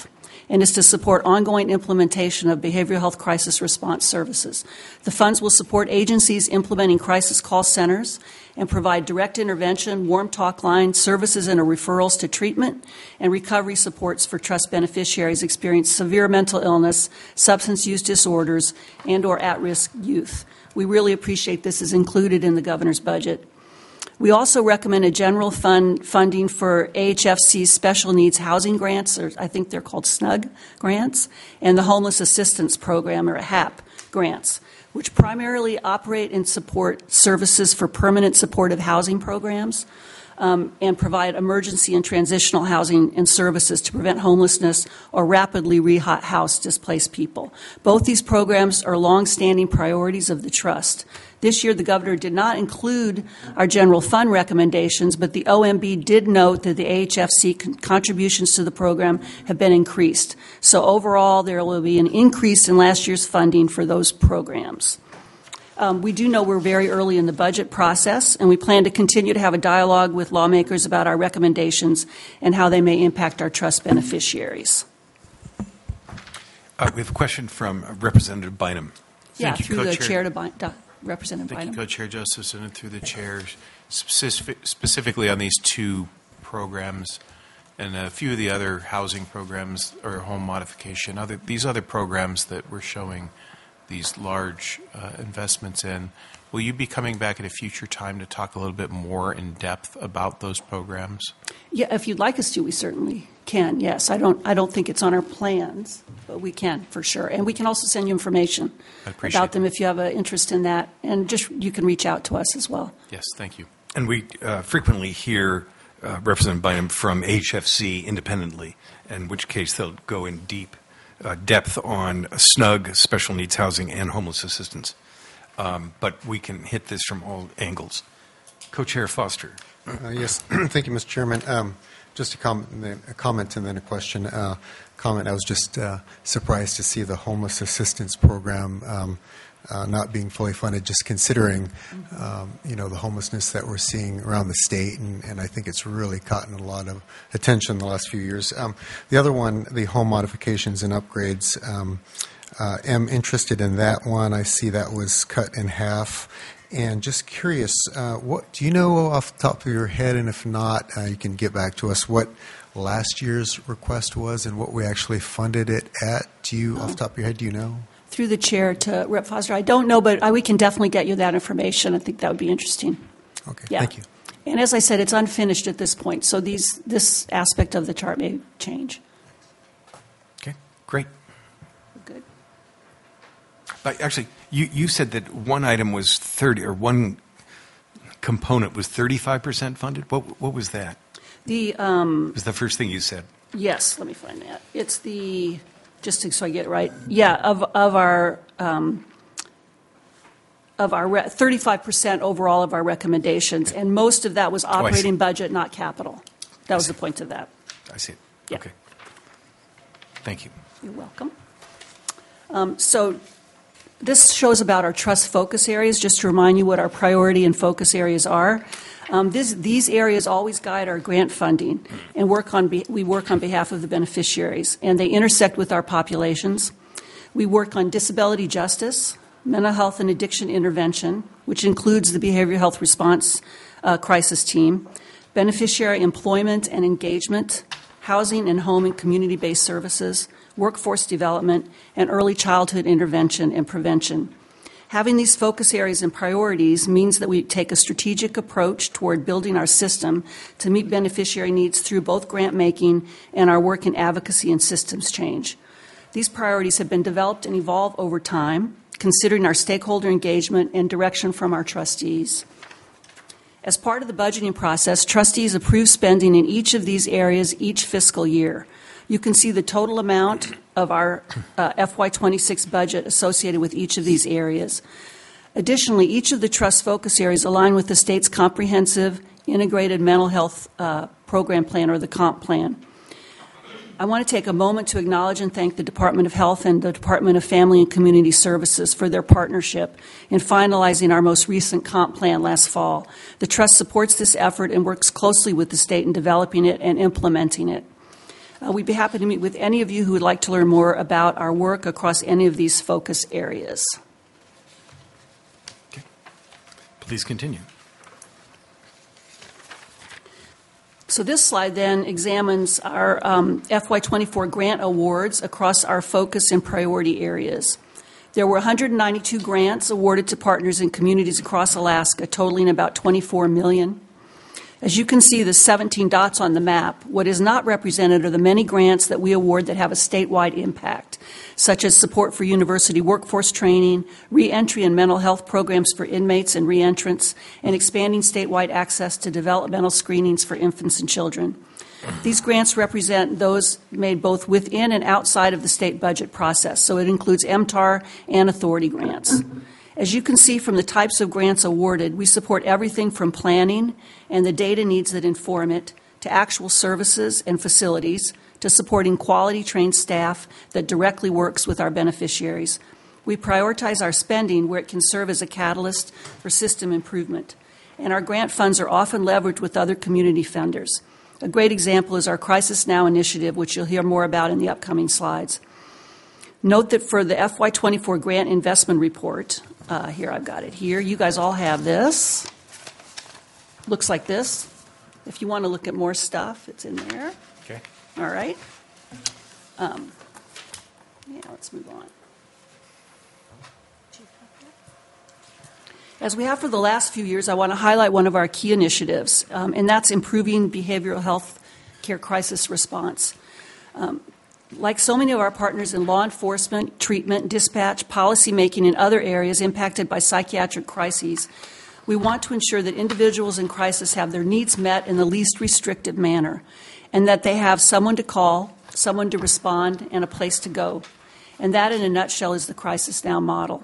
and is to support ongoing implementation of behavioral health crisis response services. The funds will support agencies implementing crisis call centers and provide direct intervention, warm talk line, services and referrals to treatment, and recovery supports for trust beneficiaries experiencing severe mental illness, substance use disorders, and or at-risk youth. We really appreciate this is included in the governor's budget. We also recommend a general fund funding for A H F C's special needs housing grants, or I think they're called SNUG grants, and the Homeless Assistance Program, or H A P grants, which primarily operate and support services for permanent supportive housing programs um, and provide emergency and transitional housing and services to prevent homelessness or rapidly rehouse displaced people. Both these programs are long-standing priorities of the Trust. This year, the governor did not include our general fund recommendations, but the O M B did note that the A H F C con- contributions to the program have been increased. So overall, there will be an increase in last year's funding for those programs. Um, we do know we're very early in the budget process, and we plan to continue to have a dialogue with lawmakers about our recommendations and how they may impact our trust beneficiaries. Uh, we have a question from Representative Bynum. Yeah, Thank you, through the Co-Chair. chair to By- to Representative Thank Bynum. you, Co-Chair Justice, and through the chair, specific, specifically on these two programs and a few of the other housing programs or home modification, other these other programs that we're showing these large uh, investments in. Will you be coming back at a future time to talk a little bit more in depth about those programs? Yeah, if you'd like us to, we certainly can. Yes, I don't. I don't think it's on our plans, but we can for sure, and we can also send you information I appreciate about them if you have an interest in that, and just you can reach out to us as well. Yes, thank you. And we uh, frequently hear uh, Representative Bynum from H F C independently, in which case they'll go in deep uh, depth on SNUG, special needs housing, and homeless assistance. Um, but we can hit this from all angles. Co-Chair Foster. Uh, yes, thank you, Mister Chairman. Um, just a comment, and then a comment and then a question. Uh, comment, I was just uh, surprised to see the homeless assistance program um, uh, not being fully funded, just considering, um, you know, the homelessness that we're seeing around the state, and, and I think it's really caught a lot of attention in the last few years. Um, the other one, the home modifications and upgrades, um, uh, am interested in that one. I see that was cut in half. And just curious, uh, what do you know off the top of your head, and if not, uh, you can get back to us, what last year's request was and what we actually funded it at? Do you, off the top of your head, do you know? Through the chair to Rep Foster, I don't know, but I, we can definitely get you that information. I think that would be interesting. Okay, Yeah. thank you. And as I said, it's unfinished at this point, so these this aspect of the chart may change. Okay, great. Good. But actually, you, you said that one item was thirty, or one component was thirty-five percent funded? What, what was that? The um, It was the first thing you said. Yes, let me find that. It's the, just so I get it right, yeah, of, of our, um, of our, re- thirty-five percent overall of our recommendations, and most of that was Oh, I see. operating budget, not capital. That was the point of that. I see it. Yeah. Okay. Thank you. You're welcome. Um, So this shows about our trust focus areas, just to remind you what our priority and focus areas are. Um, this, these areas always guide our grant funding, and work on be, we work on behalf of the beneficiaries, and they intersect with our populations. We work on disability justice, mental health and addiction intervention, which includes the behavioral health response uh, crisis team, beneficiary employment and engagement, housing and home and community-based services, workforce development, and early childhood intervention and prevention. Having these focus areas and priorities means that we take a strategic approach toward building our system to meet beneficiary needs through both grant making and our work in advocacy and systems change. These priorities have been developed and evolved over time, considering our stakeholder engagement and direction from our trustees. As part of the budgeting process, trustees approve spending in each of these areas each fiscal year. You can see the total amount of our uh, F Y twenty-six budget associated with each of these areas. Additionally, each of the trust focus areas align with the state's comprehensive integrated mental health uh, program plan, or the COMP plan. I want to take a moment to acknowledge and thank the Department of Health and the Department of Family and Community Services for their partnership in finalizing our most recent COMP plan last fall. The Trust supports this effort and works closely with the state in developing it and implementing it. Uh, we'd be happy to meet with any of you who would like to learn more about our work across any of these focus areas. Okay. Please continue. So this slide then examines our um, F Y twenty-four grant awards across our focus and priority areas. There were one hundred ninety-two grants awarded to partners in communities across Alaska, totaling about twenty-four million dollars. As you can see, the seventeen dots on the map, what is not represented are the many grants that we award that have a statewide impact, such as support for university workforce training, reentry and mental health programs for inmates and reentrants, and expanding statewide access to developmental screenings for infants and children. These grants represent those made both within and outside of the state budget process, so it includes M T A R and authority grants. As you can see from the types of grants awarded, we support everything from planning and the data needs that inform it, to actual services and facilities, to supporting quality trained staff that directly works with our beneficiaries. We prioritize our spending where it can serve as a catalyst for system improvement. And our grant funds are often leveraged with other community funders. A great example is our Crisis Now initiative, which you'll hear more about in the upcoming slides. Note that for the F Y twenty-four grant investment report, uh, here I've got it here, you guys all have this. Looks like this. If you want to look at more stuff, it's in there. Okay. All right. Um, yeah, let's move on. As we have for the last few years, I want to highlight one of our key initiatives, um, and that's improving behavioral health care crisis response. Um, like so many of our partners in law enforcement, treatment, dispatch, policymaking, and other areas impacted by psychiatric crises, we want to ensure that individuals in crisis have their needs met in the least restrictive manner, and that they have someone to call, someone to respond, and a place to go. And that, in a nutshell, is the Crisis Now model.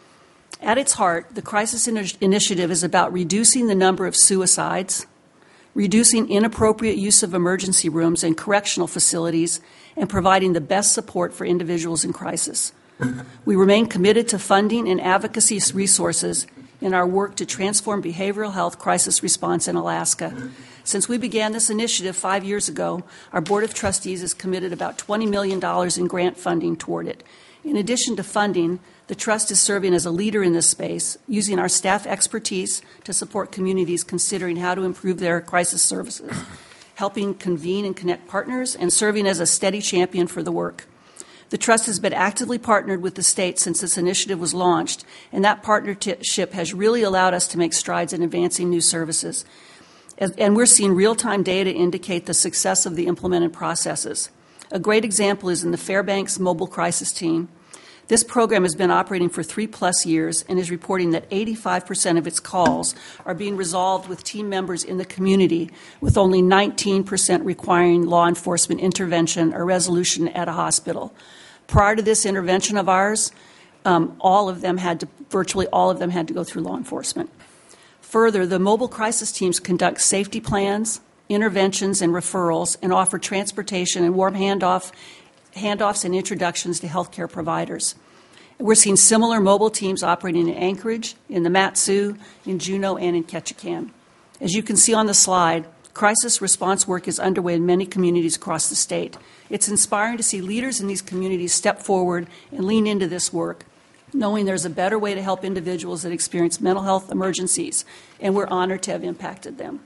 At its heart, the Crisis Initiative is about reducing the number of suicides, reducing inappropriate use of emergency rooms and correctional facilities, and providing the best support for individuals in crisis. We remain committed to funding and advocacy resources in our work to transform behavioral health crisis response in Alaska. Since we began this initiative five years ago, our Board of Trustees has committed about twenty million dollars in grant funding toward it. In addition to funding, the Trust is serving as a leader in this space, using our staff expertise to support communities considering how to improve their crisis services, helping convene and connect partners, and serving as a steady champion for the work. The Trust has been actively partnered with the state since this initiative was launched, and that partnership has really allowed us to make strides in advancing new services. And we're seeing real-time data indicate the success of the implemented processes. A great example is in the Fairbanks Mobile Crisis Team. This program has been operating for three-plus years and is reporting that eighty-five percent of its calls are being resolved with team members in the community, with only nineteen percent requiring law enforcement intervention or resolution at a hospital. Prior to this intervention of ours, um, all of them had to, virtually all of them had to go through law enforcement. Further, the mobile crisis teams conduct safety plans, interventions, and referrals, and offer transportation and warm handoff, handoffs and introductions to healthcare providers. We're seeing similar mobile teams operating in Anchorage, in the Mat-Su, in Juneau, and in Ketchikan. As you can see on the slide, crisis response work is underway in many communities across the state. It's inspiring to see leaders in these communities step forward and lean into this work, knowing there's a better way to help individuals that experience mental health emergencies, and we're honored to have impacted them.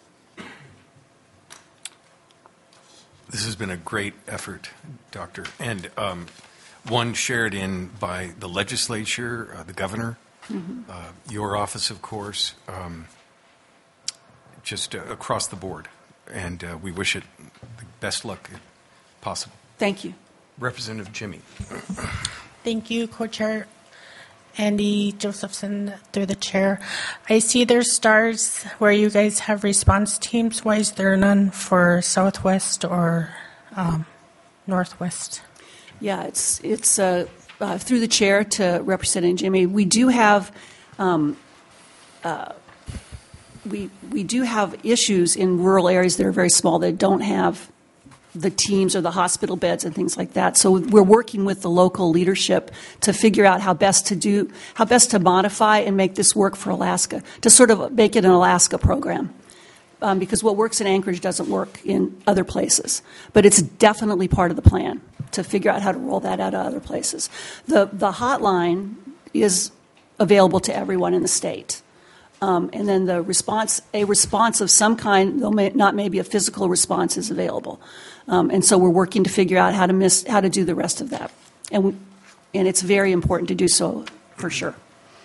This has been a great effort, Doctor, and um, one shared in by the legislature, uh, the governor, mm-hmm. uh, your office, of course, um, just uh, across the board. And uh, we wish it the best luck possible. Thank you. Representative Jimmy. Thank you, Co-Chair Andy Josephson, through the chair. I see there's stars where you guys have response teams. Why is there none for Southwest or um, Northwest? Yeah, it's it's uh, uh, through the chair to Representative Jimmy. We do have um, uh, we we do have issues in rural areas that are very small that don't have the teams or the hospital beds and things like that. So we're working with the local leadership to figure out how best to do, how best to modify and make this work for Alaska, to sort of make it an Alaska program. um, because what works in Anchorage doesn't work in other places. But it's definitely part of the plan to figure out how to roll that out to other places. The, the hotline is available to everyone in the state. Um, and then the response, a response of some kind, though may, not maybe a physical response, is available. Um, and so we're working to figure out how to miss, how to do the rest of that. And, we, and it's very important to do so, for sure.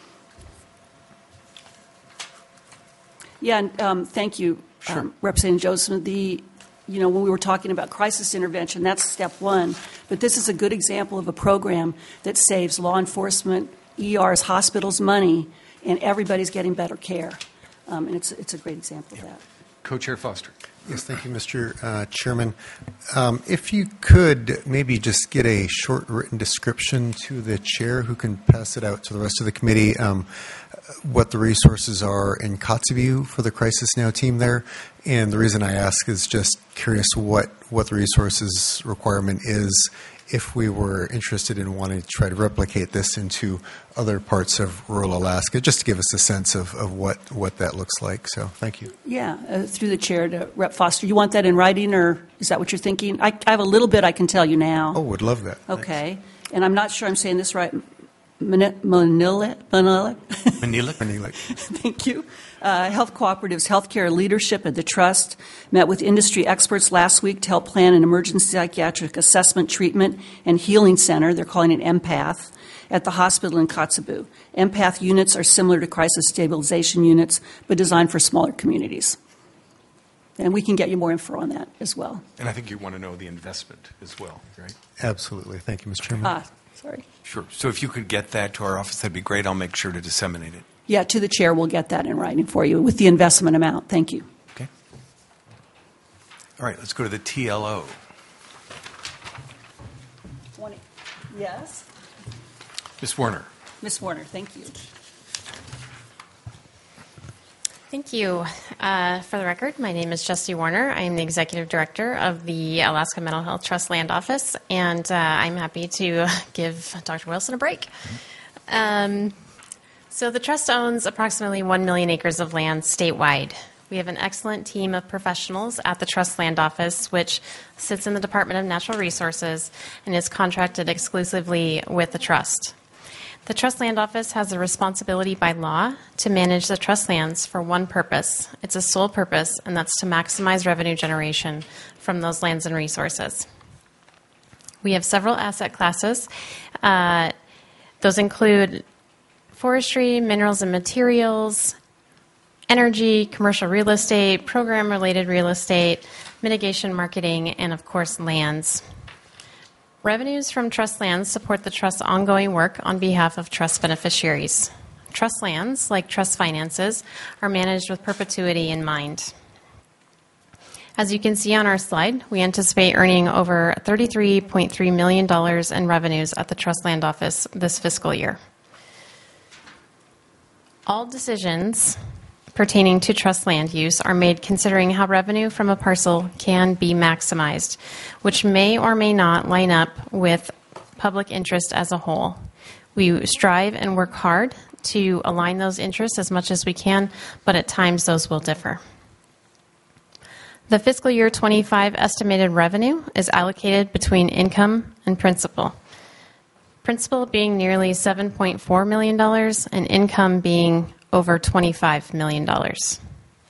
Yeah, and um, thank you, Sure. um, Representative Joseph. The, you know, when we were talking about crisis intervention, that's step one. But this is a good example of a program that saves law enforcement, E Rs, hospitals money, and everybody's getting better care. Um, and it's, it's a great example of that. Co-Chair Foster. Yes, thank you, Mister Uh, Chairman. Um, if you could maybe just get a short written description to the chair who can pass it out to the rest of the committee, um, what the resources are in Kotzebue for the Crisis Now team there. And the reason I ask is just curious what, what the resources requirement is if we were interested in wanting to try to replicate this into other parts of rural Alaska, just to give us a sense of, of what, what that looks like. So thank you. Yeah, uh, through the chair to Rep Foster. You want that in writing, or is that what you're thinking? I, I have a little bit I can tell you now. Oh, would love that. Okay. Thanks. And I'm not sure I'm saying this right. Manila? Manila? Manila. Manila. Thank you. Uh, Health Cooperatives Healthcare Leadership at the Trust met with industry experts last week to help plan an emergency psychiatric assessment, treatment, and healing center. They're calling it EMPATH at the hospital in Kotzebue. EMPATH units are similar to crisis stabilization units, but designed for smaller communities. And we can get you more info on that as well. And I think you want to know the investment as well, right? Absolutely. Thank you, Mister Chairman. Ah, sorry. Sure. So if you could get that to our office, that'd be great. I'll make sure to disseminate it. Yeah, to the chair, we'll get that in writing for you with the investment amount. Thank you. Okay. All right, let's go to the T L O. Yes? Miz Warner. Miz Warner, thank you. Thank you. Uh, for the record, my name is Jessie Warner. I am the Executive Director of the Alaska Mental Health Trust Land Office, and uh, I'm happy to give Doctor Wilson a break. Um, so the Trust owns approximately one million acres of land statewide. We have an excellent team of professionals at the Trust Land Office, which sits in the Department of Natural Resources and is contracted exclusively with the Trust. The Trust Land Office has a responsibility by law to manage the trust lands for one purpose. It's a sole purpose, and that's to maximize revenue generation from those lands and resources. We have several asset classes. Uh, those include forestry, minerals and materials, energy, commercial real estate, program-related real estate, mitigation marketing, and, of course, lands. Revenues from trust lands support the Trust's ongoing work on behalf of trust beneficiaries. Trust lands, like trust finances, are managed with perpetuity in mind. As you can see on our slide, we anticipate earning over thirty-three point three million dollars in revenues at the Trust Land Office this fiscal year. All decisions pertaining to trust land use are made considering how revenue from a parcel can be maximized, which may or may not line up with public interest as a whole. We strive and work hard to align those interests as much as we can, but at times those will differ. The fiscal year twenty-five estimated revenue is allocated between income and principal. Principal being nearly seven point four million dollars and income being over twenty-five million dollars.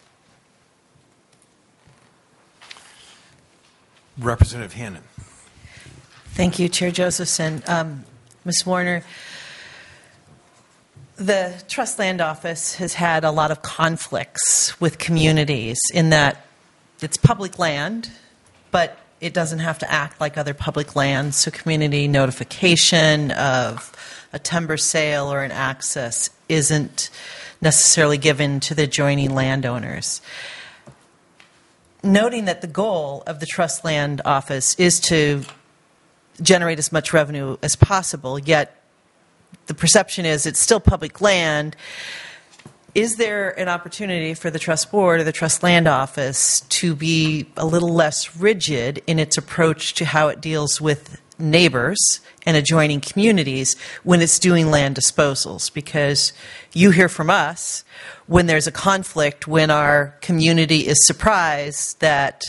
Representative Hannon. Thank you, Chair Josephson. Um, Miz Warner, the Trust Land Office has had a lot of conflicts with communities in that it's public land, but it doesn't have to act like other public lands, so community notification of a timber sale or an access isn't necessarily given to the adjoining landowners. Noting that the goal of the Trust Land Office is to generate as much revenue as possible, yet the perception is it's still public land, is there an opportunity for the Trust Board or the Trust Land Office to be a little less rigid in its approach to how it deals with neighbors and adjoining communities when it's doing land disposals, because you hear from us when there's a conflict, when our community is surprised that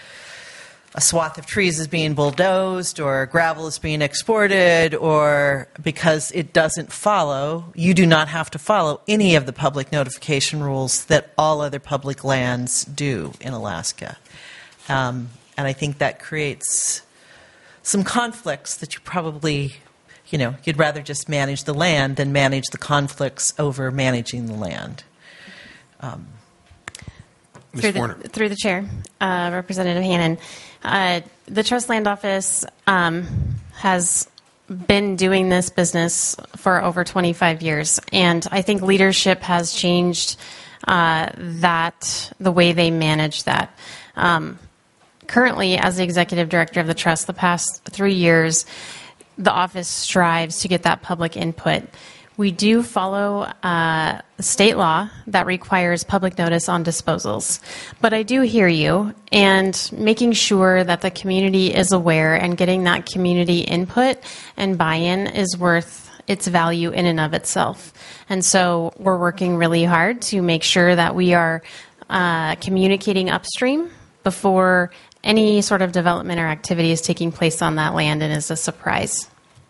a swath of trees is being bulldozed or gravel is being exported, or because it doesn't follow, you do not have to follow any of the public notification rules that all other public lands do in Alaska. Um, and I think that creates some conflicts that you probably, you know, you'd rather just manage the land than manage the conflicts over managing the land. Um, Through the, through the chair, uh, Representative Hannon, uh, the Trust Land Office um, has been doing this business for over twenty-five years, and I think leadership has changed uh, that the way they manage that. Um, currently, as the executive director of the Trust, the past three years, the office strives to get that public input. We do follow uh, state law that requires public notice on disposals. But I do hear you, and making sure that the community is aware and getting that community input and buy-in is worth its value in and of itself. And so we're working really hard to make sure that we are uh, communicating upstream before any sort of development or activity is taking place on that land and is a surprise.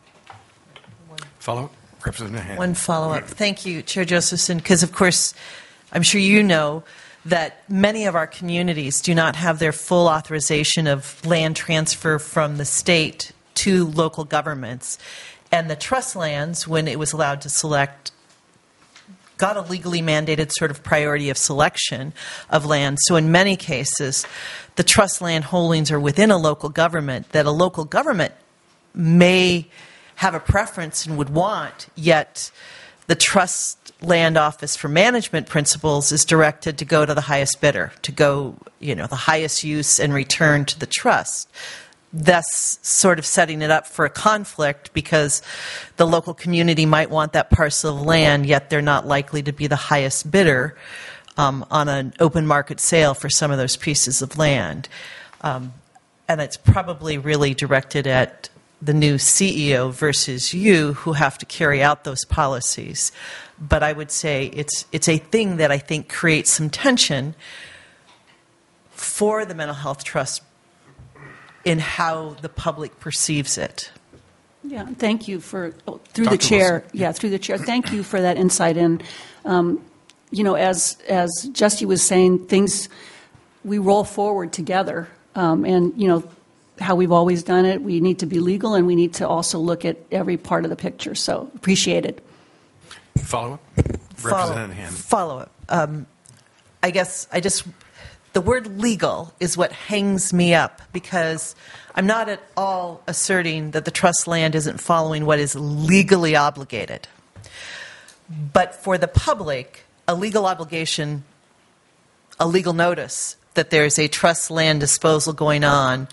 Follow-up? Representative Hannon. One follow-up. Thank you, Chair Josephson, because, of course, I'm sure you know that many of our communities do not have their full authorization of land transfer from the state to local governments. And the trust lands, when it was allowed to select, got a legally mandated sort of priority of selection of land. So in many cases, the trust land holdings are within a local government that a local government may have a preference and would want, yet the Trust Land Office for Management principles is directed to go to the highest bidder, to go, you know, the highest use and return to the trust. Thus sort of setting it up for a conflict, because the local community might want that parcel of land, yet they're not likely to be the highest bidder um, on an open market sale for some of those pieces of land. Um, and it's probably really directed at the new C E O versus you, who have to carry out those policies. But I would say it's it's a thing that I think creates some tension for the Mental Health Trust in how the public perceives it. Yeah, thank you for, oh, through Doctor the chair, Wilson. yeah, through the chair, thank you for that insight. And, um, you know, as, as Justy was saying, things, we roll forward together. Um, and, you know, how we've always done it, we need to be legal, and we need to also look at every part of the picture. So appreciate it. Follow-up? Follow, Representative Hannon. follow-up. Um, I guess I just, the word legal is what hangs me up, because I'm not at all asserting that the trust land isn't following what is legally obligated. But for the public, a legal obligation, a legal notice that there's a trust land disposal going on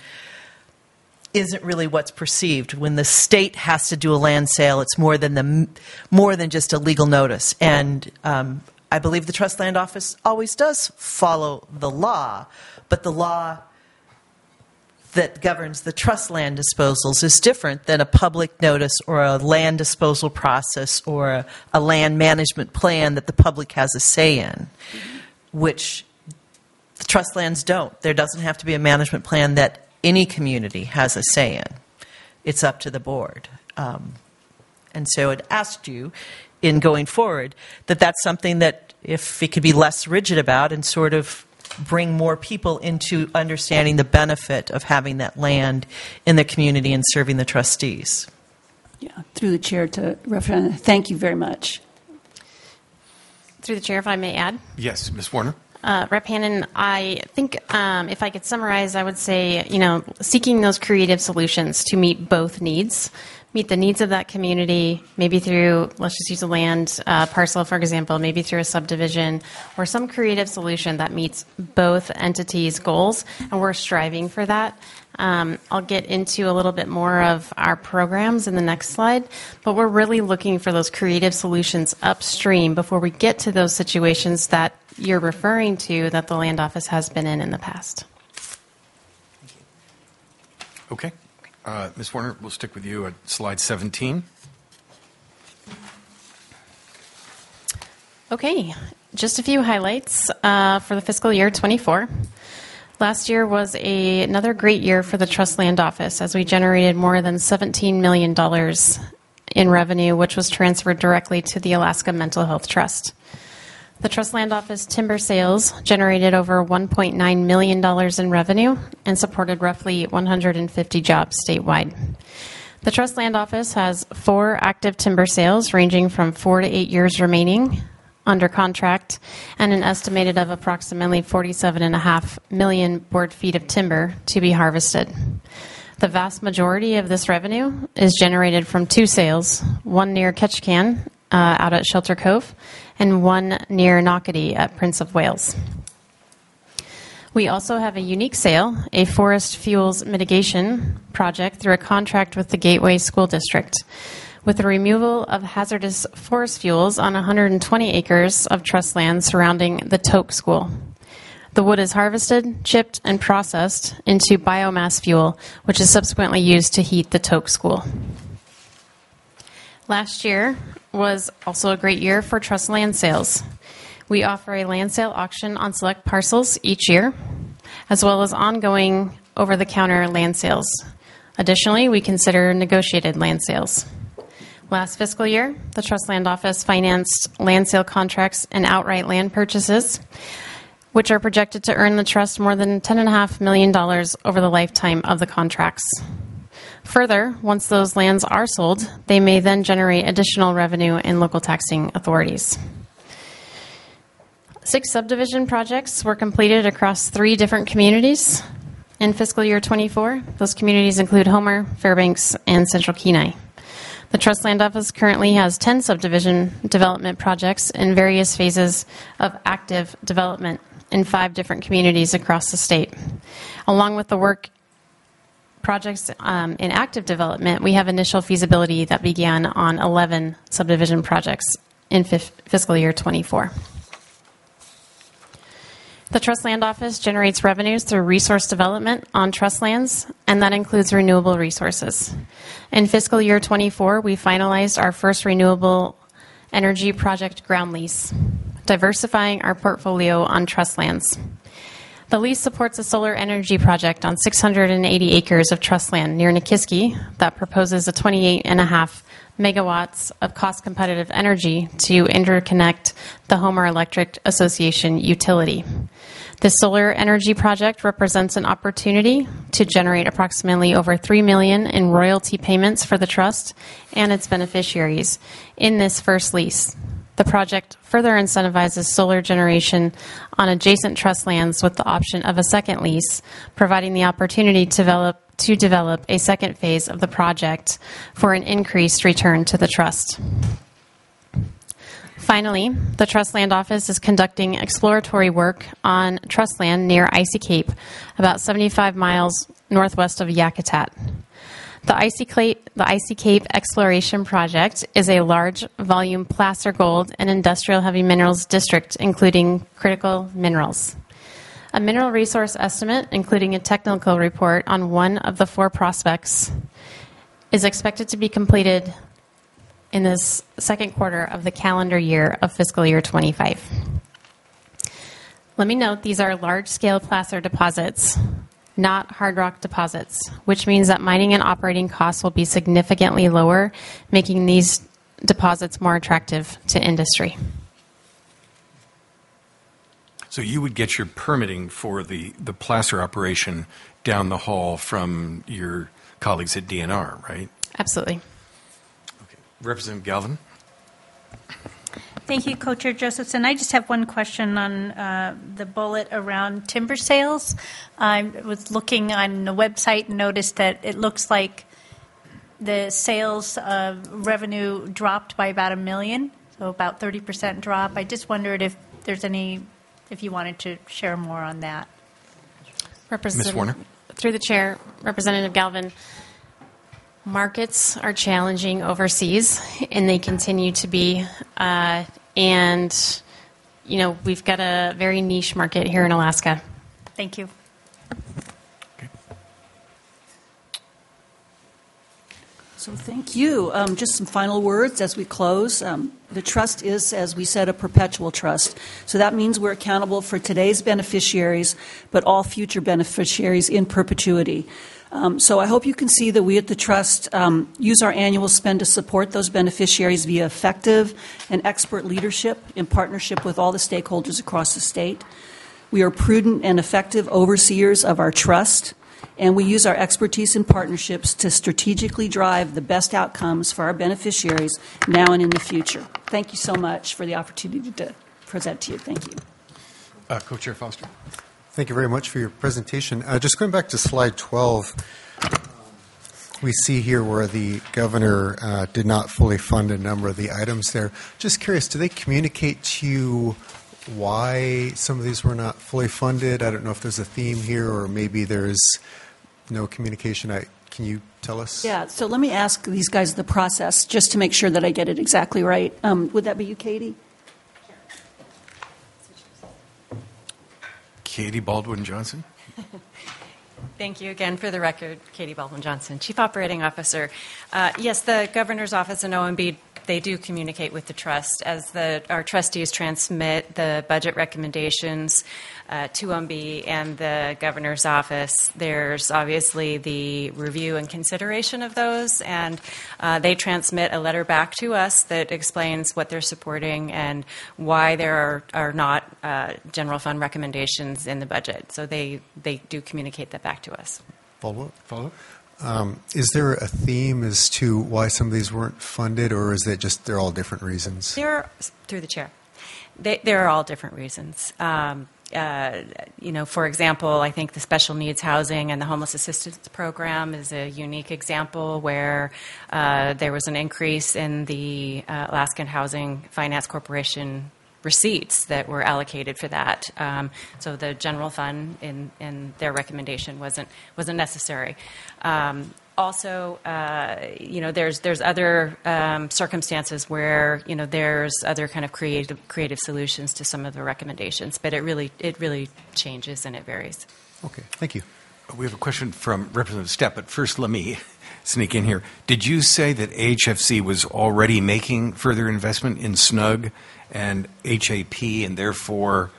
isn't really what's perceived. When the state has to do a land sale, it's more than the more than just a legal notice. And um, I believe the Trust Land Office always does follow the law, but the law that governs the trust land disposals is different than a public notice or a land disposal process or a, a land management plan that the public has a say in, which the trust lands don't. There doesn't have to be a management plan that any community has a say in. It's up to the board. Um, and so it asked you, in going forward, that that's something that if it could be less rigid about and sort of bring more people into understanding the benefit of having that land in the community and serving the trustees. Yeah, through the chair to Representative, thank you very much. Through the chair, if I may add. Yes, Miz Warner. Uh, Rep Hannon, I think um, if I could summarize, I would say, you know, seeking those creative solutions to meet both needs, meet the needs of that community, maybe through, let's just use a land uh, parcel, for example, maybe through a subdivision or some creative solution that meets both entities' goals, and we're striving for that. Um, I'll get into a little bit more of our programs in the next slide, but we're really looking for those creative solutions upstream before we get to those situations that you're referring to that the Land Office has been in in the past. Okay. Uh, Miz Warner, we'll stick with you at slide seventeen. Okay, just a few highlights uh, for the fiscal year twenty-four. Last year was a, another great year for the Trust Land Office as we generated more than seventeen million dollars in revenue, which was transferred directly to the Alaska Mental Health Trust. The Trust Land Office timber sales generated over one point nine million dollars in revenue and supported roughly one hundred fifty jobs statewide. The Trust Land Office has four active timber sales ranging from four to eight years remaining under contract and an estimated of approximately forty-seven point five million board feet of timber to be harvested. The vast majority of this revenue is generated from two sales, one near Ketchikan uh, out at Shelter Cove and one near Knockety at Prince of Wales. We also have a unique sale, a forest fuels mitigation project through a contract with the Gateway School District, with the removal of hazardous forest fuels on one hundred twenty acres of trust land surrounding the Toke School. The wood is harvested, chipped, and processed into biomass fuel, which is subsequently used to heat the Toke School. Last year was also a great year for trust land sales. We offer a land sale auction on select parcels each year, as well as ongoing over-the-counter land sales. Additionally, we consider negotiated land sales. Last fiscal year, the Trust Land Office financed land sale contracts and outright land purchases, which are projected to earn the Trust more than ten point five million dollars over the lifetime of the contracts. Further, once those lands are sold, they may then generate additional revenue in local taxing authorities. Six subdivision projects were completed across three different communities in fiscal year twenty-four. Those communities include Homer, Fairbanks, and Central Kenai. The Trust Land Office currently has ten subdivision development projects in various phases of active development in five different communities across the state. Along with the work projects um, in active development, we have initial feasibility that began on eleven subdivision projects in fif- fiscal year twenty-four. The Trust Land Office generates revenues through resource development on trust lands, and that includes renewable resources. In fiscal year twenty-four, we finalized our first renewable energy project ground lease, diversifying our portfolio on trust lands. The lease supports a solar energy project on six hundred eighty acres of trust land near Nikiski that proposes a twenty-eight point five megawatts of cost-competitive energy to interconnect the Homer Electric Association utility. This solar energy project represents an opportunity to generate approximately over three million dollars in royalty payments for the trust and its beneficiaries in this first lease. The project further incentivizes solar generation on adjacent trust lands with the option of a second lease, providing the opportunity to develop, to develop a second phase of the project for an increased return to the trust. Finally, the Trust Land Office is conducting exploratory work on trust land near Icy Cape, about seventy-five miles northwest of Yakutat. The Icy Cape, the Icy Cape Exploration Project is a large volume placer gold and industrial heavy minerals district, including critical minerals. A mineral resource estimate, including a technical report on one of the four prospects, is expected to be completed in this second quarter of the calendar year of fiscal year twenty-five. Let me note these are large-scale placer deposits, not hard rock deposits, which means that mining and operating costs will be significantly lower, making these deposits more attractive to industry. So you would get your permitting for the, the placer operation down the hall from your colleagues at D N R, right? Absolutely. Okay. Representative Galvin. Thank you, Co-Chair Josephson. I just have one question on uh, the bullet around timber sales. I was looking on the website and noticed that it looks like the sales uh, revenue dropped by about a million, so about thirty percent drop. I just wondered if there's any, if you wanted to share more on that. Miz Warner. Through the chair, Representative Galvin, markets are challenging overseas, and they continue to be. Uh, and, you know, we've got a very niche market here in Alaska. Thank you. Okay. So thank you. Um, just some final words as we close. Um, the trust is, as we said, a perpetual trust. So that means we're accountable for today's beneficiaries, but all future beneficiaries in perpetuity. Um, so I hope you can see that we at the Trust um, use our annual spend to support those beneficiaries via effective and expert leadership in partnership with all the stakeholders across the state. We are prudent and effective overseers of our trust, and we use our expertise and partnerships to strategically drive the best outcomes for our beneficiaries now and in the future. Thank you so much for the opportunity to present to you. Thank you. Uh, Co-Chair Foster. Thank you very much for your presentation. Uh, just going back to slide twelve, we see here where the governor uh, did not fully fund a number of the items there. Just curious, do they communicate to you why some of these were not fully funded? I don't know if there's a theme here, or maybe there's no communication. I, can you tell us? Yeah, so let me ask these guys the process just to make sure that I get it exactly right. Um, would that be you, Katie? Katie Baldwin Johnson. Thank you again. For the record, Katie Baldwin Johnson, Chief Operating Officer. Uh, yes, the Governor's Office and O M B, they do communicate with the Trust as the, our trustees transmit the budget recommendations uh, to O M B and the Governor's Office. There's obviously the review and consideration of those, and uh, they transmit a letter back to us that explains what they're supporting and why there are, are not uh, general fund recommendations in the budget. So they, they do communicate that back to us. Follow-up? Follow-up? Um, is there a theme as to why some of these weren't funded, or is that just they're all different reasons? They're, through the chair, they, they're all different reasons. Um, uh, you know, for example, I think the special needs housing and the homeless assistance program is a unique example where uh, there was an increase in the uh, Alaskan Housing Finance Corporation receipts that were allocated for that. Um, so the general fund in, in their recommendation wasn't wasn't necessary. Um, also, uh, you know, there's there's other um, circumstances where you know there's other kind of creative creative solutions to some of the recommendations, but it really it really changes and it varies. Okay, thank you. We have a question from Representative Stepp, but first let me sneak in here. Did you say that A H F C was already making further investment in SNUG and H A P, and therefore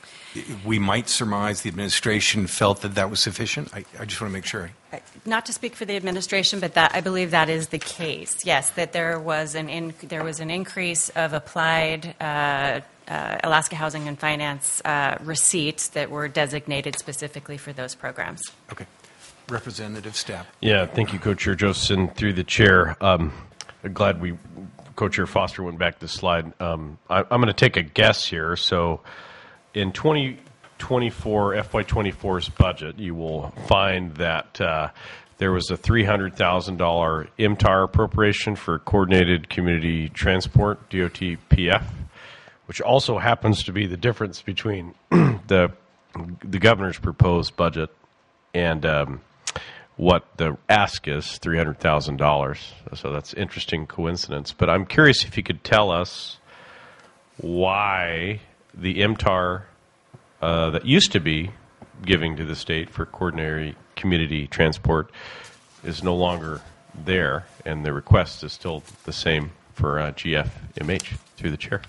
we might surmise the administration felt that that was sufficient? I, I just want to make sure. Not to speak for the administration, but that I believe that is the case. Yes, that there was an in, there was an increase of applied uh, uh, Alaska Housing and Finance uh, receipts that were designated specifically for those programs. Okay. Representative Stepp. Yeah, thank you, Co-Chair Josephson. Through the chair, um, I'm glad we, Co-Chair Foster went back to the slide. Um, I, I'm going to take a guess here. So in twenty twenty-four, F Y twenty-four's budget, you will find that uh, there was a three hundred thousand dollars M T A R appropriation for Coordinated Community Transport, D O T P F, which also happens to be the difference between the the governor's proposed budget and um, what the ask is, three hundred thousand dollars. So that's an interesting coincidence. But I'm curious if you could tell us why the M T A R uh, that used to be giving to the state for coordinated community transport is no longer there, and the request is still the same for uh, G F M H. Through the chair.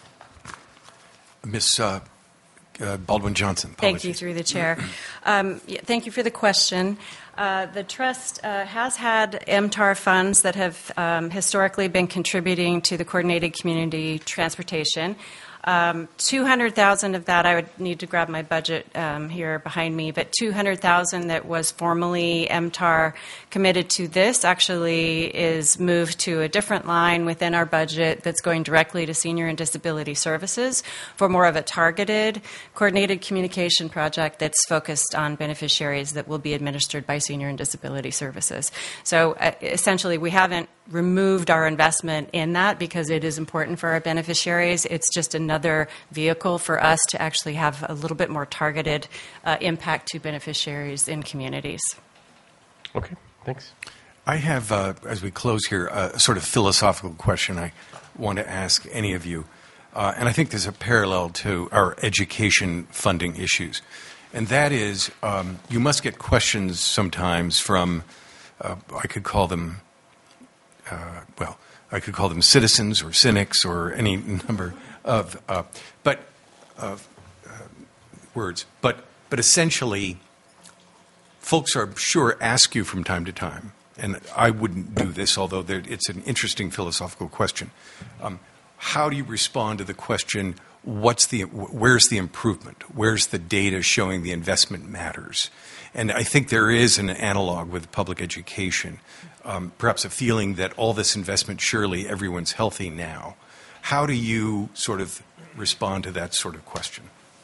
Miz Uh, uh, Baldwin Johnson. Thank you, through the chair. Um, yeah, thank you for the question. Uh, the Trust uh, has had M T A R funds that have um, historically been contributing to the coordinated community transportation. Um, two hundred thousand of that, I would need to grab my budget um, here behind me, but two hundred thousand that was formerly M T A R committed to this actually is moved to a different line within our budget that's going directly to senior and disability services for more of a targeted coordinated communication project that's focused on beneficiaries that will be administered by senior and disability services. So uh, essentially we haven't removed our investment in that because it is important for our beneficiaries. It's just another vehicle for us to actually have a little bit more targeted uh, impact to beneficiaries in communities. Okay, thanks. I have, uh, as we close here, a sort of philosophical question I want to ask any of you. Uh, and I think there's a parallel to our education funding issues. And that is, um, you must get questions sometimes from, uh, I could call them uh, well, I could call them citizens or cynics or any number of, uh, but of uh, words. But but essentially, folks are sure ask you from time to time, and I wouldn't do this, although there, it's an interesting philosophical question. Um, how do you respond to the question? What's the where's the improvement? Where's the data showing the investment matters? And I think there is an analog with public education, um, perhaps a feeling that all this investment, surely everyone's healthy now. How do you sort of respond to that sort of question?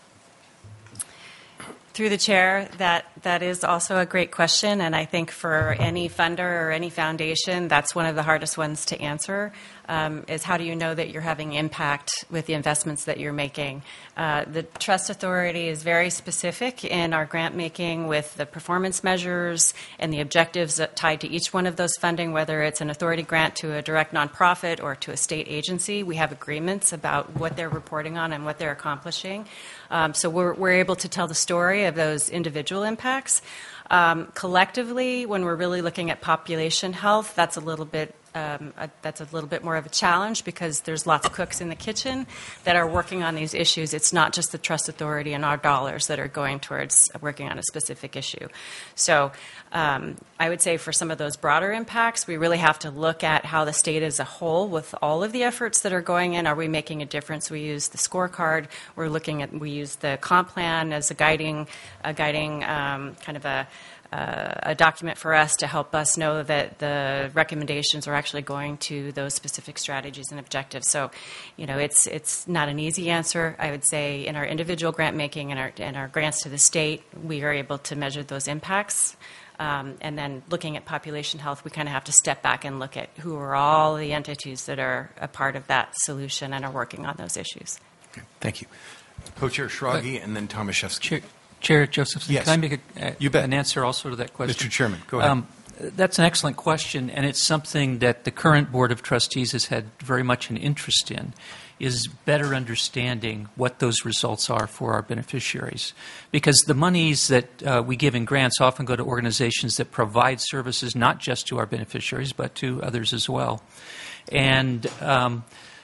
Through the chair, that, that is also a great question, and I think for any funder or any foundation, that's one of the hardest ones to answer, um, is how do you know that you're having impact with the investments that you're making? Uh, the Trust Authority is very specific in our grant making with the performance measures and the objectives that tied to each one of those funding, whether it's an authority grant to a direct nonprofit or to a state agency. We have agreements about what they're reporting on and what they're accomplishing. Um, so we're, we're able to tell the story of those individual impacts. Um, collectively, when we're really looking at population health, that's a little bit um, a, that's a little bit more of a challenge because there's lots of cooks in the kitchen that are working on these issues. It's not just the Trust Authority and our dollars that are going towards working on a specific issue. So um, I would say for some of those broader impacts, we really have to look at how the state as a whole, with all of the efforts that are going in, are we making a difference? We use the scorecard. We're looking at, we use the comp plan as a guiding, a guiding um, kind of a Uh, a document for us to help us know that the recommendations are actually going to those specific strategies and objectives. So, you know, it's it's not an easy answer. I would say in our individual grant making and our and our grants to the state, we are able to measure those impacts. Um, and then looking at population health, we kind of have to step back and look at who are all the entities that are a part of that solution and are working on those issues. Okay, thank you. Co-Chair Schrage and then Tomaszewski. Chair, Chair Josephson, yes. can I make a, a, you bet. an answer also to that question? Mister Chairman, go ahead. Um, that's an excellent question, and it's something that the current Board of Trustees has had very much an interest in, is better understanding what those results are for our beneficiaries. Because the monies that uh, we give in grants often go to organizations that provide services not just to our beneficiaries, but to others as well. And, um,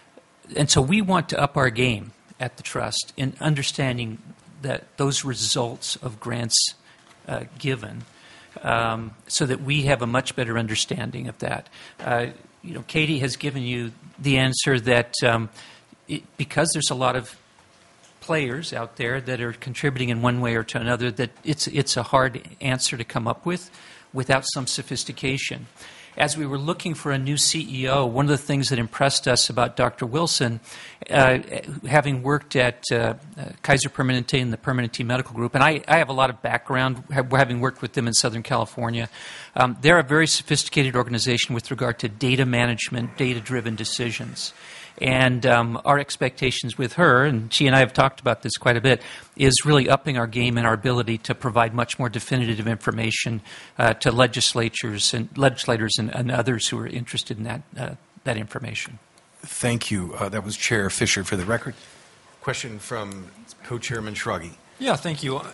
and so we want to up our game at the Trust in understanding that those results of grants uh, given, um, so that we have a much better understanding of that. Uh, you know, Katie has given you the answer that um, it, because there's a lot of players out there that are contributing in one way or to another, that it's it's a hard answer to come up with without some sophistication. As we were looking for a new C E O, one of the things that impressed us about Doctor Wilson, uh, having worked at uh, uh, Kaiser Permanente and the Permanente Medical Group, and I, I have a lot of background having worked with them in Southern California. Um, they're a very sophisticated organization with regard to data management, data-driven decisions. And um, our expectations with her, and she and I have talked about this quite a bit, is really upping our game and our ability to provide much more definitive information uh, to legislatures and legislators and, and others who are interested in that uh, that information. Thank you. Uh, that was Chair Fisher for the record. Question from Co-Chairman Schrage. Yeah, thank you.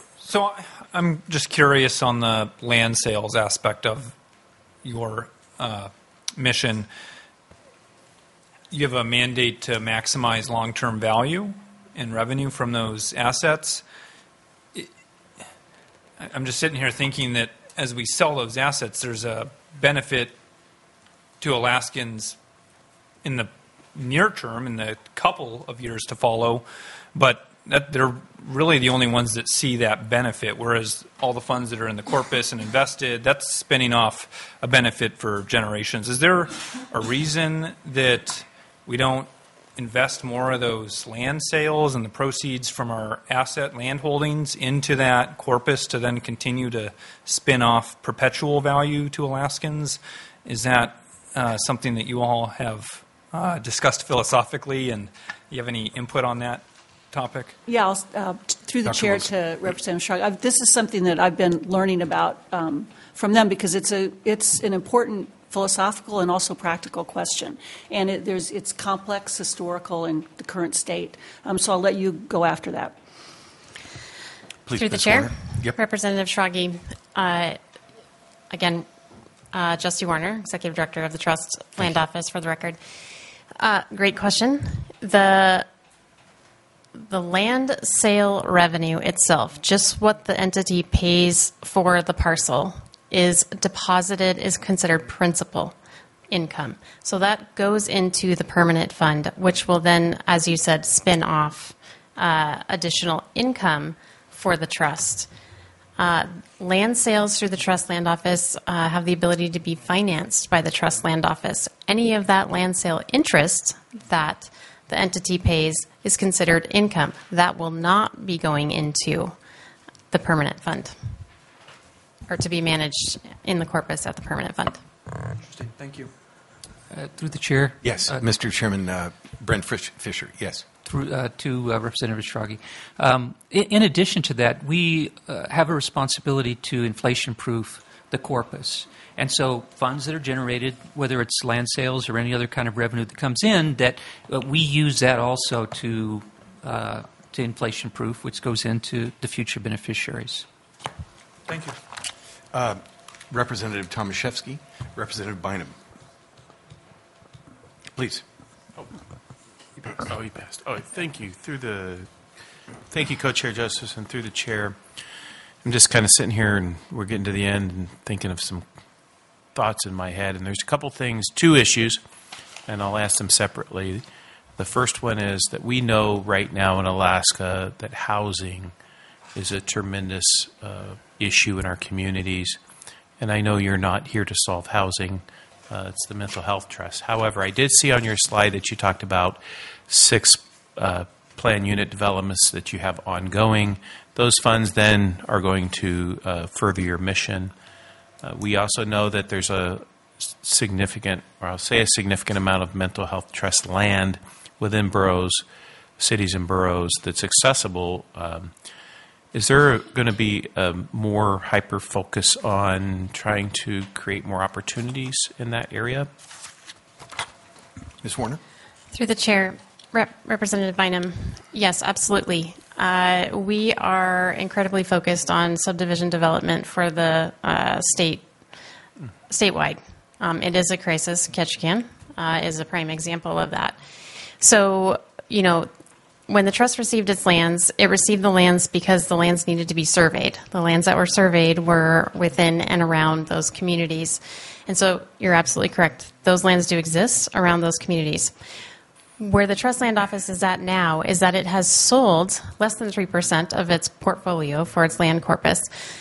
So I'm just curious on the land sales aspect of your uh, mission. You have a mandate to maximize long-term value and revenue from those assets. It, I'm just sitting here thinking that as we sell those assets, there's a benefit to Alaskans in the near term, in the couple of years to follow, but that they're really the only ones that see that benefit, whereas all the funds that are in the corpus and invested, that's spinning off a benefit for generations. Is there a reason that we don't invest more of those land sales and the proceeds from our asset land holdings into that corpus to then continue to spin off perpetual value to Alaskans? Is that uh, something that you all have uh, discussed philosophically, and you have any input on that topic? Yeah, I'll, uh, t- through the Doctor chair Wilson. to Representative Schrage. I've, this is something that I've been learning about um, from them because it's a it's an important philosophical and also practical question, and it, there's it's complex, historical, in the current state. Um, so I'll let you go after that. Please, Through the Miz chair, Warner. Yep. Representative Schrage. Uh, again, Uh, Justy Warner, Executive Director of the Trust Land Office, for the record. Uh, great question. The the land sale revenue itself, just what the entity pays for the parcel, is deposited, is considered principal income. So that goes into the permanent fund, which will then, as you said, spin off uh, additional income for the trust. Uh, land sales through the Trust Land Office uh, have the ability to be financed by the Trust Land Office. Any of that land sale interest that the entity pays is considered income. That will not be going into the permanent fund, or to be managed in the corpus at the permanent fund. Interesting. Thank you. Uh, through the chair. Yes, uh, Mister Chairman, uh, Brent Fish- Fisher. Yes. Through, uh, to uh, Representative Stragi. Um, in, in addition to that, we uh, have a responsibility to inflation-proof the corpus. And so funds that are generated, whether it's land sales or any other kind of revenue that comes in, that uh, we use that also to, uh, to inflation-proof, which goes into the future beneficiaries. Thank you. Uh, Representative Tomaszewski, Representative Bynum. Please. Oh. Oh, he passed. Oh, thank you. Through the, thank you, Co-Chair Justice, and through the chair. I'm just kind of sitting here, and we're getting to the end, and thinking of some thoughts in my head. And there's a couple things, two issues, and I'll ask them separately. The first one is that we know right now in Alaska that housing is a tremendous uh, issue in our communities, and I know you're not here to solve housing. Uh, it's the Mental Health Trust. However, I did see on your slide that you talked about six uh, plan unit developments that you have ongoing. Those funds then are going to uh, further your mission. Uh, we also know that there's a significant, or I'll say a significant amount of Mental Health Trust land within boroughs, cities and boroughs that's accessible. Um, Is there going to be a more hyper focus on trying to create more opportunities in that area? Miz Warner? Through the chair, Rep- Representative Bynum, yes, absolutely. Uh, we are incredibly focused on subdivision development for the uh, state, statewide. Um, it is a crisis. Ketchikan uh, is a prime example of that. So, you know, when the trust received its lands, it received the lands because the lands needed to be surveyed. The lands that were surveyed were within and around those communities. And so you're absolutely correct. Those lands do exist around those communities. Where the Trust Land Office is at now is that it has sold less than three percent of its portfolio for its land corpus,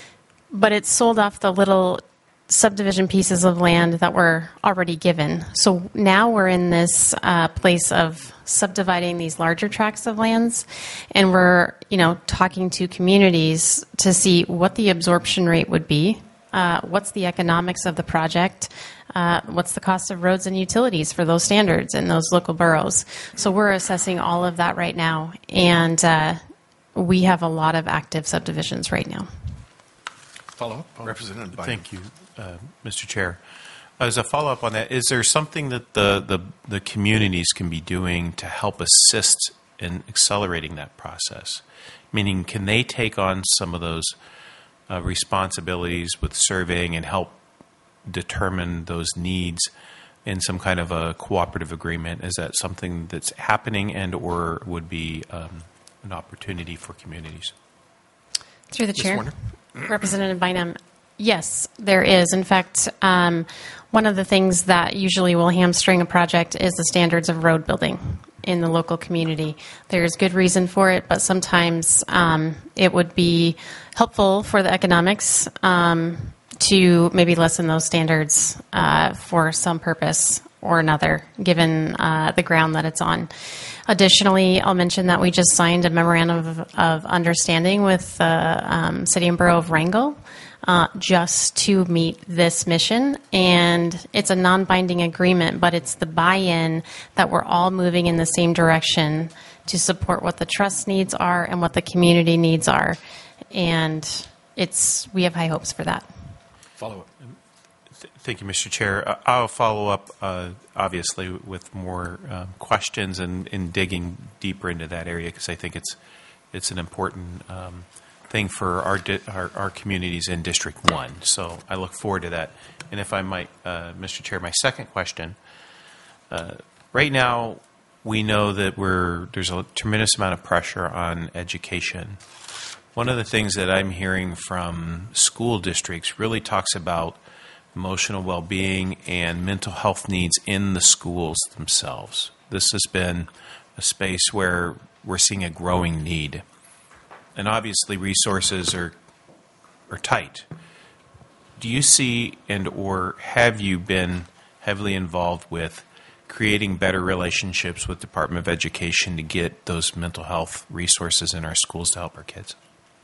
but it's sold off the little subdivision pieces of land that were already given. So now we're in this uh, place of subdividing these larger tracts of lands, and we're, you know, talking to communities to see what the absorption rate would be, uh, what's the economics of the project, uh, what's the cost of roads and utilities for those standards in those local boroughs. So we're assessing all of that right now, and uh, we have a lot of active subdivisions right now. Follow-up, Representative Bynum. Thank you, uh, Mister Chair. As a follow-up on that, is there something that the, the, the communities can be doing to help assist in accelerating that process? Meaning, can they take on some of those uh, responsibilities with surveying and help determine those needs in some kind of a cooperative agreement? Is that something that's happening and or would be um, an opportunity for communities? Through the Miz chair, Warner? Representative Bynum, yes, there is. In fact, um, one of the things that usually will hamstring a project is the standards of road building in the local community. There's good reason for it, but sometimes um, it would be helpful for the economics um, to maybe lessen those standards uh, for some purpose or another, given uh, the ground that it's on. Additionally, I'll mention that we just signed a memorandum of, of understanding with the uh, um, City and Borough of Wrangell uh, just to meet this mission. And it's a non-binding agreement, but it's the buy-in that we're all moving in the same direction to support what the trust needs are and what the community needs are. And it's we have high hopes for that. Follow-up. Thank you, Mister Chair. Uh, I'll follow up, uh, obviously, with more um, questions and, and digging deeper into that area because I think it's it's an important um, thing for our, di- our our communities in District One. So I look forward to that. And if I might, uh, Mister Chair, my second question. Uh, right now, we know that we're there's a tremendous amount of pressure on education. One of the things that I'm hearing from school districts really talks about emotional well-being and mental health needs in the schools themselves. This has been a space where we're seeing a growing need. And obviously resources are are tight. Do you see and or have you been heavily involved with creating better relationships with Department of Education to get those mental health resources in our schools to help our kids?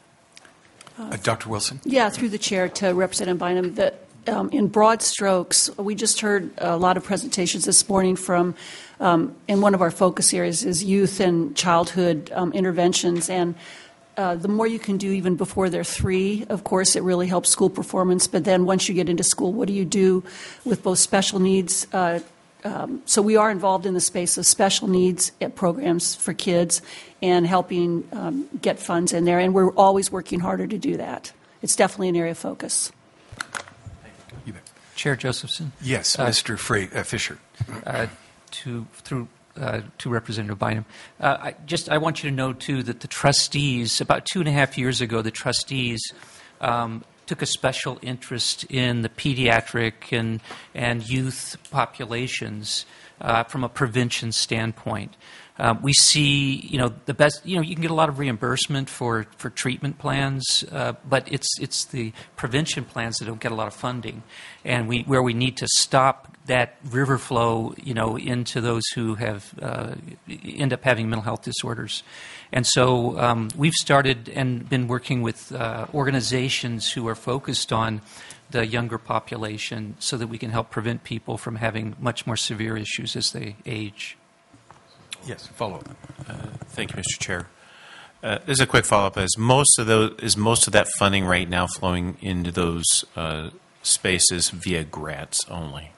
Uh, Doctor Wilson? Yeah, through the chair to Representative Bynum, that um, in broad strokes, we just heard a lot of presentations this morning from, um, and one of our focus areas is youth and childhood um, interventions. And uh, the more you can do even before they're three, of course, it really helps school performance. But then once you get into school, what do you do with both special needs? Uh, um, so we are involved in the space of special needs programs for kids and helping um, get funds in there. And we're always working harder to do that. It's definitely an area of focus. Chair Josephson? Yes, Uh, Mister Fra- uh, Fisher. Uh, to through uh, to Representative Bynum, uh, I just I want you to know too that the trustees about two and a half years ago the trustees um, took a special interest in the pediatric and and youth populations uh, from a prevention standpoint. Uh, we see, you know, the best. You know, you can get a lot of reimbursement for, for treatment plans, uh, but it's it's the prevention plans that don't get a lot of funding, and we where we need to stop that river flow, you know, into those who have uh, end up having mental health disorders, and so um, we've started and been working with uh, organizations who are focused on the younger population, so that we can help prevent people from having much more severe issues as they age. Yes, follow up. Uh, thank you, Mister Chair. Uh, there's a quick follow-up. Is most of those is most of that funding right now flowing into those uh, spaces via grants only?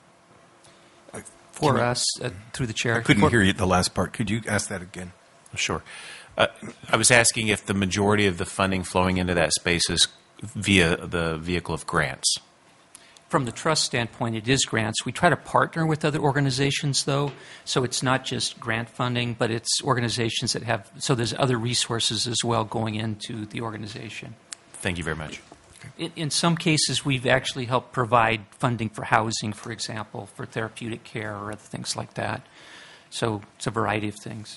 For us, uh, through the chair. I couldn't For- hear you the last part. Could you ask that again? Sure. Uh, I was asking if the majority of the funding flowing into that space is via the vehicle of grants. From the trust standpoint, it is grants. We try to partner with other organizations, though, so it's not just grant funding, but it's organizations that have, so there's other resources as well going into the organization. Thank you very much. In, in some cases, we've actually helped provide funding for housing, for example, for therapeutic care or other things like that. So it's a variety of things.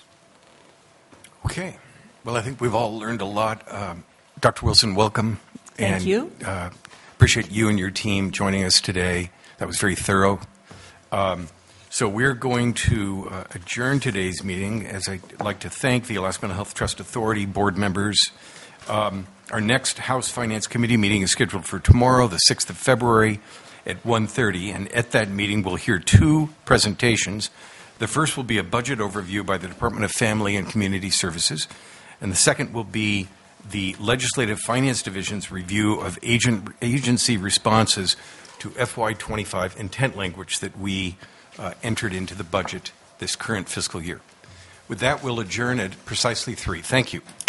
Okay. Well, I think we've all learned a lot. Um, Doctor Wilson, welcome. Thank and, you. Uh, appreciate you and your team joining us today. That was very thorough. Um, so we're going to uh, adjourn today's meeting, as I'd like to thank the Alaska Mental Health Trust Authority board members. Um, our next House Finance Committee meeting is scheduled for tomorrow, the sixth of February at one thirty, and at that meeting we'll hear two presentations. The first will be a budget overview by the Department of Family and Community Services, and the second will be the Legislative Finance Division's review of agent, agency responses to F Y twenty-five intent language that we uh, entered into the budget this current fiscal year. With that, we'll adjourn at precisely three. Thank you.